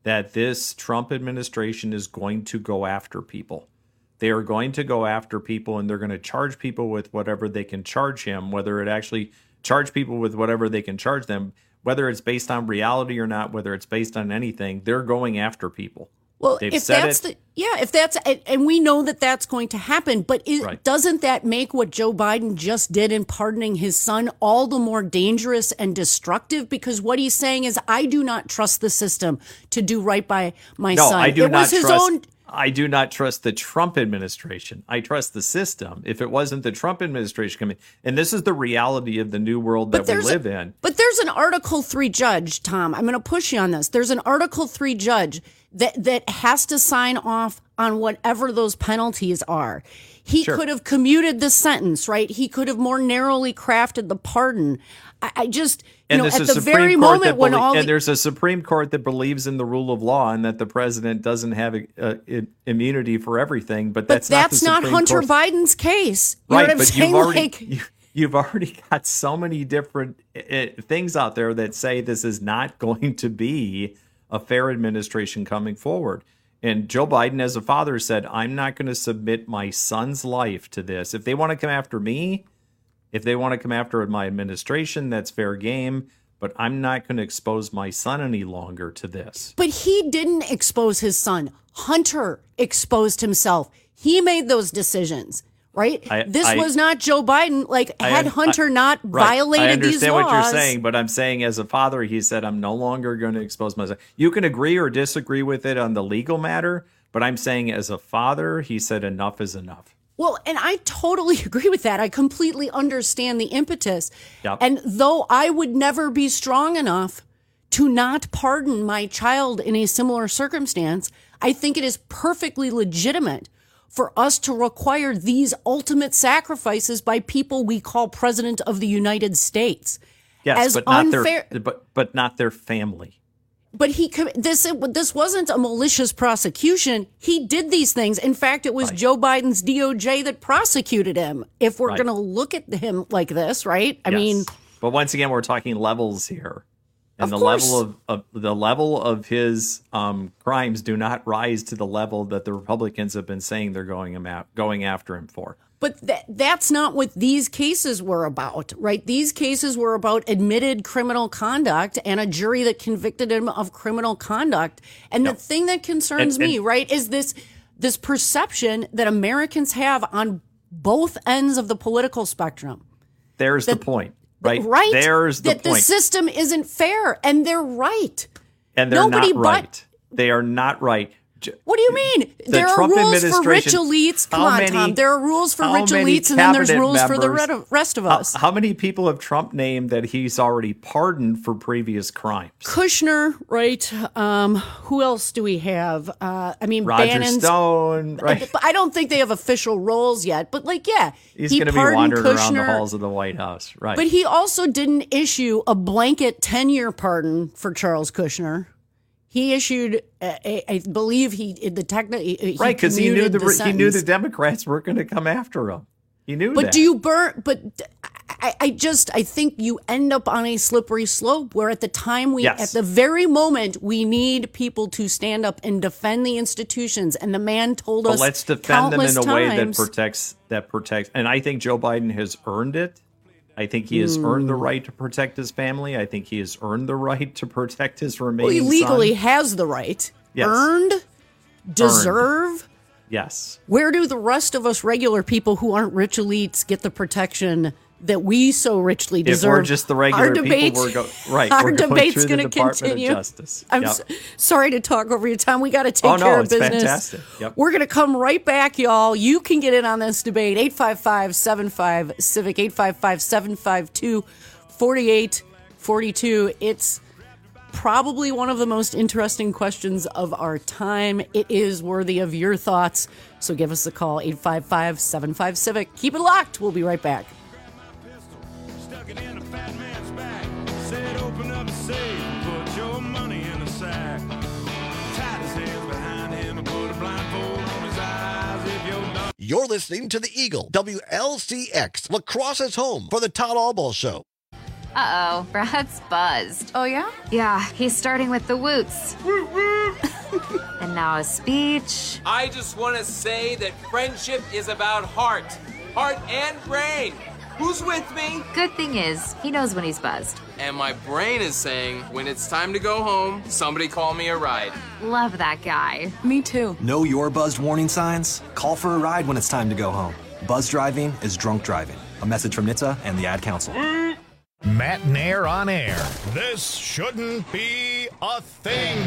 that this Trump administration is going to go after people. They are going to go after people, and they're going to charge people with whatever they can charge him, whether it actually charge people with whatever they can charge them, whether it's based on reality or not, whether it's based on anything. They're going after people. Well, They've if said that's it. the yeah, if that's and we know that that's going to happen, but it, Right. doesn't that make what Joe Biden just did in pardoning his son all the more dangerous and destructive? Because what he's saying is, I do not trust the system to do right by my no, son. I do it not was his trust. own. I do not trust the Trump administration. I trust the system. If it wasn't the Trump administration coming, and this is the reality of the new world that we there's live a, in. But there's an Article three judge, Tom. I'm going to push you on this. There's an Article three judge that that has to sign off on whatever those penalties are. He Sure. could have commuted the sentence, right? He could have more narrowly crafted the pardon. I, I just, you And know, there's at a the Supreme very Court moment that when belie- all and the, there's a Supreme Court that believes in the rule of law and that the president doesn't have uh, immunity for everything. But but that's that's not, not, the Supreme Hunter Court. Biden's case. You Right, know what I'm but saying? you've already Like, you, you've already got so many different uh, things out there that say this is not going to be a fair administration coming forward. And Joe Biden, as a father, said, "I'm not going to submit my son's life to this. If they want to come after me, if they want to come after my administration, that's fair game. But I'm not going to expose my son any longer to this." But he didn't expose his son. Hunter exposed himself. He made those decisions, right? I- this I- was not Joe Biden. Like, I had un- Hunter I- not right. violated I understand these laws. what you're saying, but I'm saying as a father, he said, "I'm no longer going to expose myself." You can agree or disagree with it on the legal matter, but I'm saying as a father, he said enough is enough. Well, and I totally agree with that. I completely understand the impetus. Yep. And though I would never be strong enough to not pardon my child in a similar circumstance, I think it is perfectly legitimate for us to require these ultimate sacrifices by people we call President of the United States. Yes, As but not unfair- their but but not their family. But he com- this this wasn't a malicious prosecution. He did these things. In fact, it was Joe Biden's D O J that prosecuted him. If we're Right. going to look at him like this, right? I Yes. mean, but once again, we're talking levels here, and Of the course. level of, of the level of his um, crimes do not rise to the level that the Republicans have been saying they're going him out, going after him for. but that that's not what these cases were about, right? These cases were about admitted criminal conduct and a jury that convicted him of criminal conduct. And the thing that concerns And- and- me, right, is this this perception that Americans have on both ends of the political spectrum. There's the point, right? Right. There's the that the point. system isn't fair, and they're right. And they're Nobody not but- right. They are not right. J- What do you mean? The There are Trump rules for rich administration- elites. Come how on, many- Tom. There are rules for how rich many elites, and then there's cabinet rules for the members- red- rest of How, us. how many people have Trump named that he's already pardoned for previous crimes? Kushner, right? Um, who else do we have? Uh, I mean, Roger Bannon's. Stone, right? But I don't think they have official roles yet. But like, yeah, He's he going to be pardoned wandering around the Kushner, halls of the White House, right? But he also didn't issue a blanket ten-year pardon for Charles Kushner. He issued, uh, I I believe he the technical right, because he knew the, the he knew the sentence. Democrats were going to come after him. He knew But that. do you burn? But I, I just I think you end up on a slippery slope where at the time we Yes. at the very moment we need people to stand up and defend the institutions, and the man told But us let's defend them in countless a way that times- protects that protects. And I think Joe Biden has earned it. I think he has earned the Hmm. right to protect his family. I think he has earned the right to protect his Well, remaining he legally son. has the right, Yes. earned, deserve. Yes. Where do the rest of us regular people who aren't rich elites get the protection that we so richly deserve? If we're just the regular our debate, people, we're go- right. Our we're going debate's through the going to Department continue. of Justice. I'm Yep. s- sorry to talk over your time. We got to take Oh, no, care of it's business. fantastic. Yep. We're going to come right back, y'all. You can get in on this debate. eight five five, seven five, civic, eight five five, seven five two, four eight four two. It's probably one of the most interesting questions of our time. It is worthy of your thoughts. So give us a call, eight five five, seven five, civic. Keep it locked. We'll be right back. Stuck it in a fat man's back. Said open up the safe and put your money in the sack. Tied his hands behind him and put a blindfold on his eyes. If you're not You're listening to the Eagle, W L C X, Lacrosse's home for the Todd Albaugh Show. Uh-oh, Brad's buzzed. Oh, yeah? Yeah, he's starting with the woots. And now a speech. I just want to say that friendship is about heart. Heart and brain. Who's with me? Good thing is, he knows when he's buzzed. And my brain is saying, when it's time to go home, somebody call me a ride. Love that guy. Me too. Know your buzzed warning signs? Call for a ride when it's time to go home. Buzz driving is drunk driving. A message from N H T S A and the Ad Council. Matt Nair on air. This shouldn't be a thing.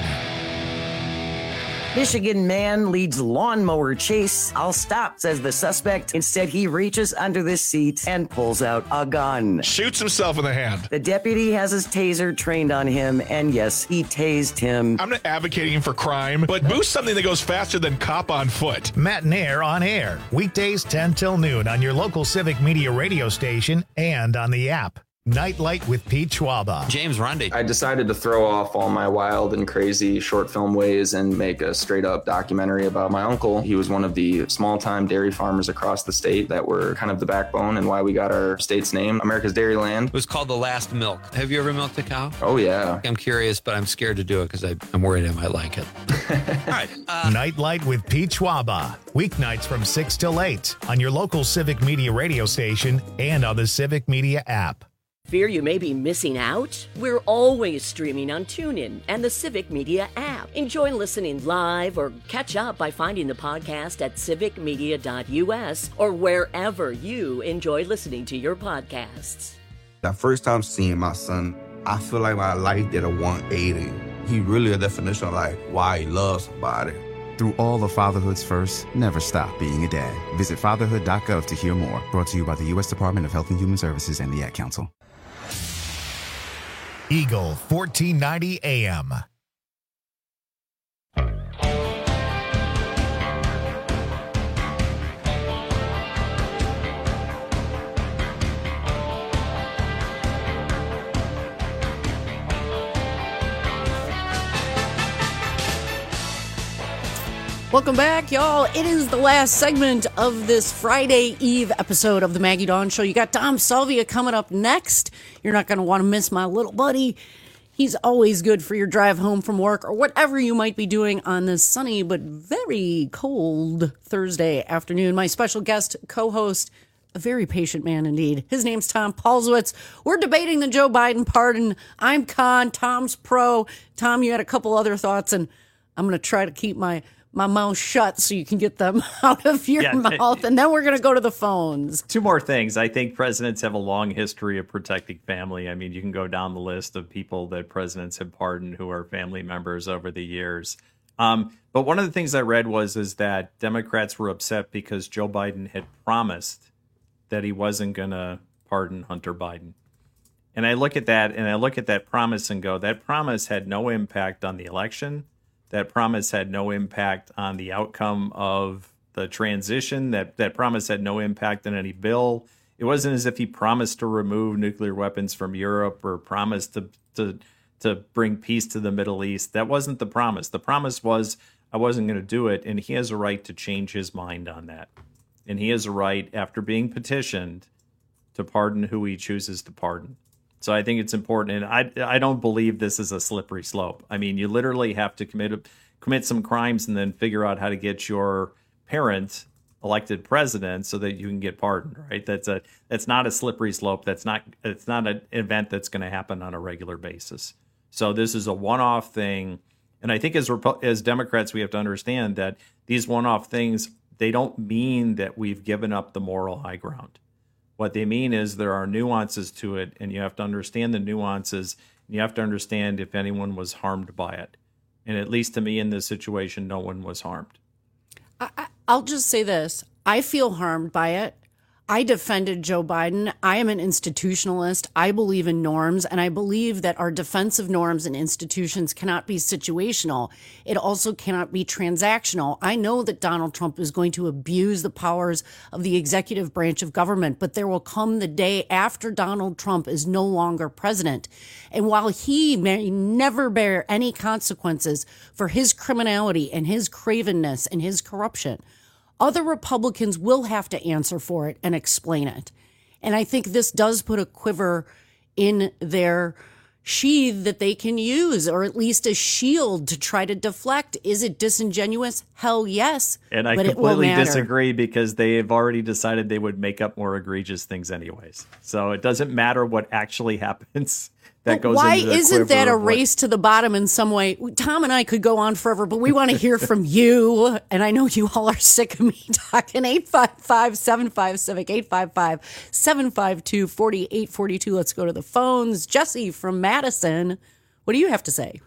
Michigan man leads lawnmower chase. I'll stop, says the suspect. Instead, he reaches under the seat and pulls out a gun. Shoots himself in the hand. The deputy has his taser trained on him, and yes, he tased him. I'm not advocating for crime, but boost something that goes faster than cop on foot. Matt Nair on air. Weekdays ten till noon on your local Civic Media radio station and on the app. Nightlight with Pete Schwaba. James Rundy. I decided to throw off all my wild and crazy short film ways and make a straight up documentary about my uncle. He was one of the small time dairy farmers across the state that were kind of the backbone and why we got our state's name, America's Dairyland. It was called The Last Milk. Have you ever milked a cow? Oh, yeah. I'm curious, but I'm scared to do it because I'm worried I might like it. All right. Uh, Nightlight with Pete Schwaba. Weeknights from six till eight on your local Civic Media radio station and on the Civic Media app. Fear you may be missing out? We're always streaming on TuneIn and the Civic Media app. Enjoy listening live or catch up by finding the podcast at civic media dot u s or wherever you enjoy listening to your podcasts. The first time seeing my son, I feel like my life did a one eighty. He really a definition of like why he loves somebody. Through all of fatherhood's first, never stop being a dad. Visit fatherhood dot gov to hear more. Brought to you by the U S Department of Health and Human Services and the Ad Council. Eagle fourteen ninety A M. Welcome back, y'all. It is the last segment of this Friday Eve episode of the Maggie Dawn Show. You got Tom Salvia coming up next. You're not going to want to miss my little buddy. He's always good for your drive home from work or whatever you might be doing on this sunny but very cold Thursday afternoon. My special guest co-host, a very patient man indeed. His name's Tom Paulswitz. We're debating the Joe Biden pardon. I'm con. Tom's pro. Tom, you had a couple other thoughts, and I'm going to try to keep my... my mouth shut so you can get them out of your yeah, mouth. And then we're going to go to the phones. Two more things. I think presidents have a long history of protecting family. I mean, you can go down the list of people that presidents have pardoned who are family members over the years. Um, but one of the things I read was is that Democrats were upset because Joe Biden had promised that he wasn't going to pardon Hunter Biden. And I look at that and I look at that promise and go, that promise had no impact on the election. That promise had no impact on the outcome of the transition. That that promise had no impact on any bill. It wasn't as if he promised to remove nuclear weapons from Europe or promised to to to bring peace to the Middle East. That wasn't the promise. The promise was I wasn't going to do it, and he has a right to change his mind on that. And he has a right, after being petitioned, to pardon who he chooses to pardon. So I think it's important, and I I don't believe this is a slippery slope. I mean, you literally have to commit commit some crimes and then figure out how to get your parent elected president so that you can get pardoned. Right? That's a that's not a slippery slope. That's not it's not an event that's going to happen on a regular basis. So this is a one-off thing, and I think as as Democrats we have to understand that these one-off things, they don't mean that we've given up the moral high ground. What they mean is there are nuances to it, and you have to understand the nuances. And you have to understand if anyone was harmed by it. And at least to me in this situation, no one was harmed. I, I'll just say this. I feel harmed by it. I defended Joe Biden. I am an institutionalist. I believe in norms, and I believe that our defensive norms and institutions cannot be situational. It also cannot be transactional. I know that Donald Trump is going to abuse the powers of the executive branch of government, but there will come the day after Donald Trump is no longer president. And while he may never bear any consequences for his criminality and his cravenness and his corruption, other Republicans will have to answer for it and explain it. And I think this does put a quiver in their sheath that they can use, or at least a shield to try to deflect. Is it disingenuous? Hell yes. And I but it will completely matter. disagree, because they have already decided they would make up more egregious things anyways. So it doesn't matter what actually happens. That goes Why into the isn't that quiver a of what- race to the bottom in some way? Tom and I could go on forever, but we want to hear from you. And I know you all are sick of me talking. eight five five, seven five Civic, eight five five, seven five two, four eight four two. Let's go to the phones. Jesse from Madison, what do you have to say?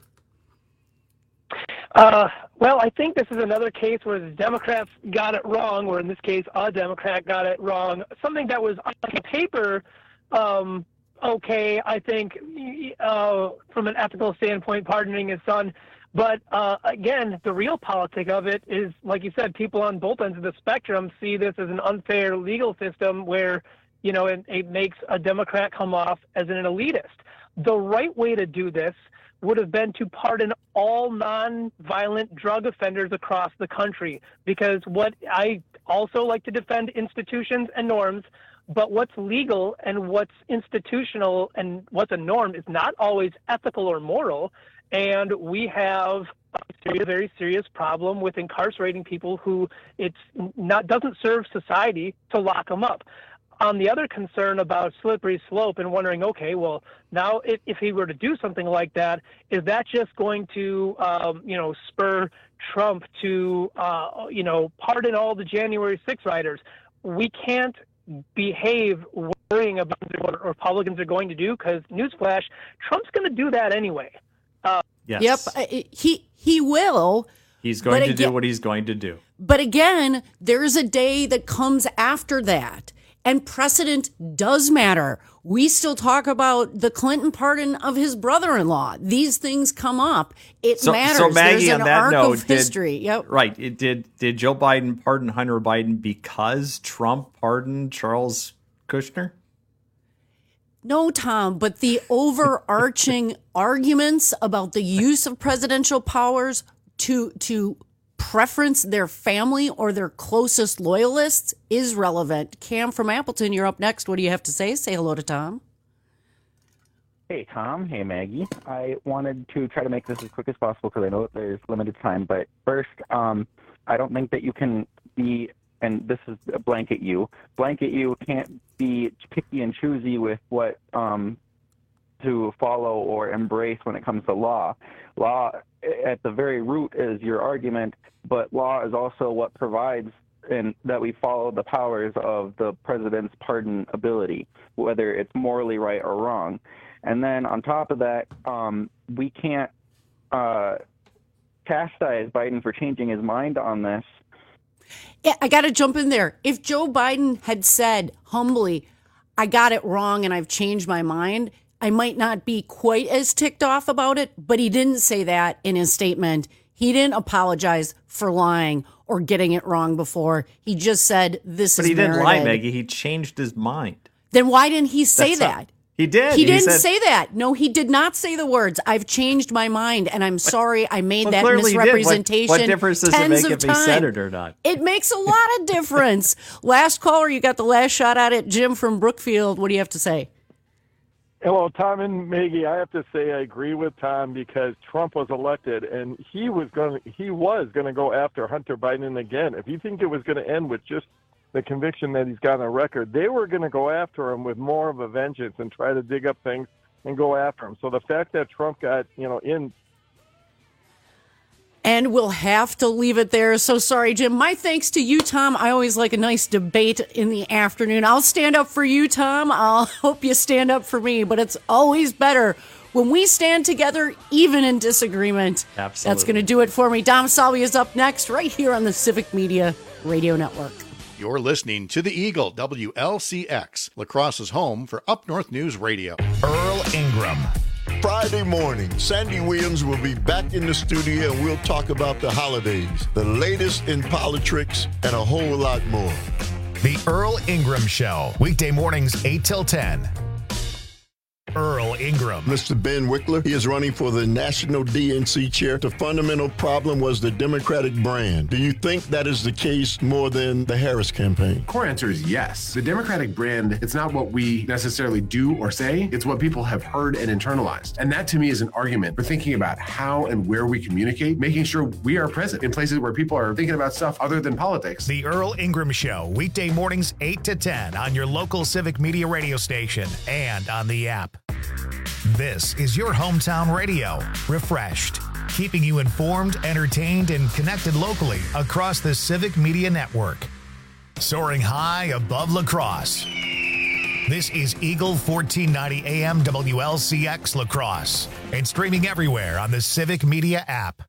Uh, well, I think this is another case where the Democrats got it wrong, or in this case, a Democrat got it wrong. Something that was on paper, um, okay, I think, uh, from an ethical standpoint, pardoning his son. But uh, again, the real politic of it is, like you said, people on both ends of the spectrum see this as an unfair legal system where, you know, it, it makes a Democrat come off as an elitist. The right way to do this would have been to pardon all non-violent drug offenders across the country, because what I also like to defend institutions and norms, but what's legal and what's institutional and what's a norm is not always ethical or moral. And we have a very, very serious problem with incarcerating people who it's not doesn't serve society to lock them up. On the other concern about slippery slope and wondering, okay, well, now if, if he were to do something like that, is that just going to, um, you know, spur Trump to, uh, you know, pardon all the January sixth rioters? We can't behave worrying about what Republicans are going to do, because newsflash, Trump's going to do that anyway. Uh, yes. Yep, uh, he he will. He's going But to again- do what he's going to do. But again, there's a day that comes after that, and precedent does matter. We still talk about the Clinton pardon of his brother-in-law. These things come up. It So, matters. so Maggie, There's on an that arc note, of history. Did, Yep. Right. It did. Did Joe Biden pardon Hunter Biden because Trump pardoned Charles Kushner? No, Tom, but the overarching arguments about the use of presidential powers to to preference their family or their closest loyalists is relevant. Cam from Appleton, you're up next. What do you have to say? Say hello to Tom. Hey, Tom. Hey, Maggie. I wanted to try to make this as quick as possible because I know that there's limited time. But first, um, I don't think that you can be, and this is a blanket you, blanket you can't be picky and choosy with what um, to follow or embrace when it comes to law. Law, at the very root, is your argument, but law is also what provides and that we follow the powers of the president's pardon ability, whether it's morally right or wrong. And then on top of that, um, we can't uh, chastise Biden for changing his mind on this. Yeah, I got to jump in there. If Joe Biden had said humbly, I got it wrong and I've changed my mind, I might not be quite as ticked off about it, but he didn't say that in his statement. He didn't apologize for lying or getting it wrong before. He just said, this But is he didn't merited. lie, Maggie. He changed his mind. Then why didn't he say That's not- that? He did. He didn't said- say that. No, he did not say the words, I've changed my mind and I'm sorry I made Well, that clearly he did. What- misrepresentation. What, difference does it tens make of if he times. said it or not? It makes a lot of difference. Last caller, you got the last shot at it. Jim from Brookfield, what do you have to say? Well, Tom and Maggie, I have to say I agree with Tom because Trump was elected and he was going to, he was going to go after Hunter Biden again. If you think it was going to end with just the conviction that he's got on a record, they were going to go after him with more of a vengeance and try to dig up things and go after him. So the fact that Trump got, you know, in. And we'll have to leave it there. So sorry, Jim. My thanks to you, Tom. I always like a nice debate in the afternoon. I'll stand up for you, Tom. I'll hope you stand up for me. But it's always better when we stand together, even in disagreement. Absolutely. That's going to do it for me. Dom Salvi is up next, right here on the Civic Media Radio Network. You're listening to the Eagle, W L C X, La Crosse's home for Up North News Radio. Earl Ingram. Friday morning, Sandy Williams will be back in the studio and we'll talk about the holidays, the latest in politics, and a whole lot more. The Earl Ingram Show, weekday mornings eight till ten. Earl Ingram. Mister Ben Wickler, he is running for the National D N C chair. The fundamental problem was the Democratic brand. Do you think that is the case more than the Harris campaign? Core answer is yes. The Democratic brand, it's not what we necessarily do or say, it's what people have heard and internalized. And that to me is an argument for thinking about how and where we communicate, making sure we are present in places where people are thinking about stuff other than politics. The Earl Ingram Show, weekday mornings eight to ten on your local Civic Media radio station and on the app. This is your hometown radio, refreshed, keeping you informed, entertained, and connected locally across the Civic Media Network. Soaring high above La Crosse. This is Eagle fourteen ninety A M W L C X La Crosse and streaming everywhere on the Civic Media app.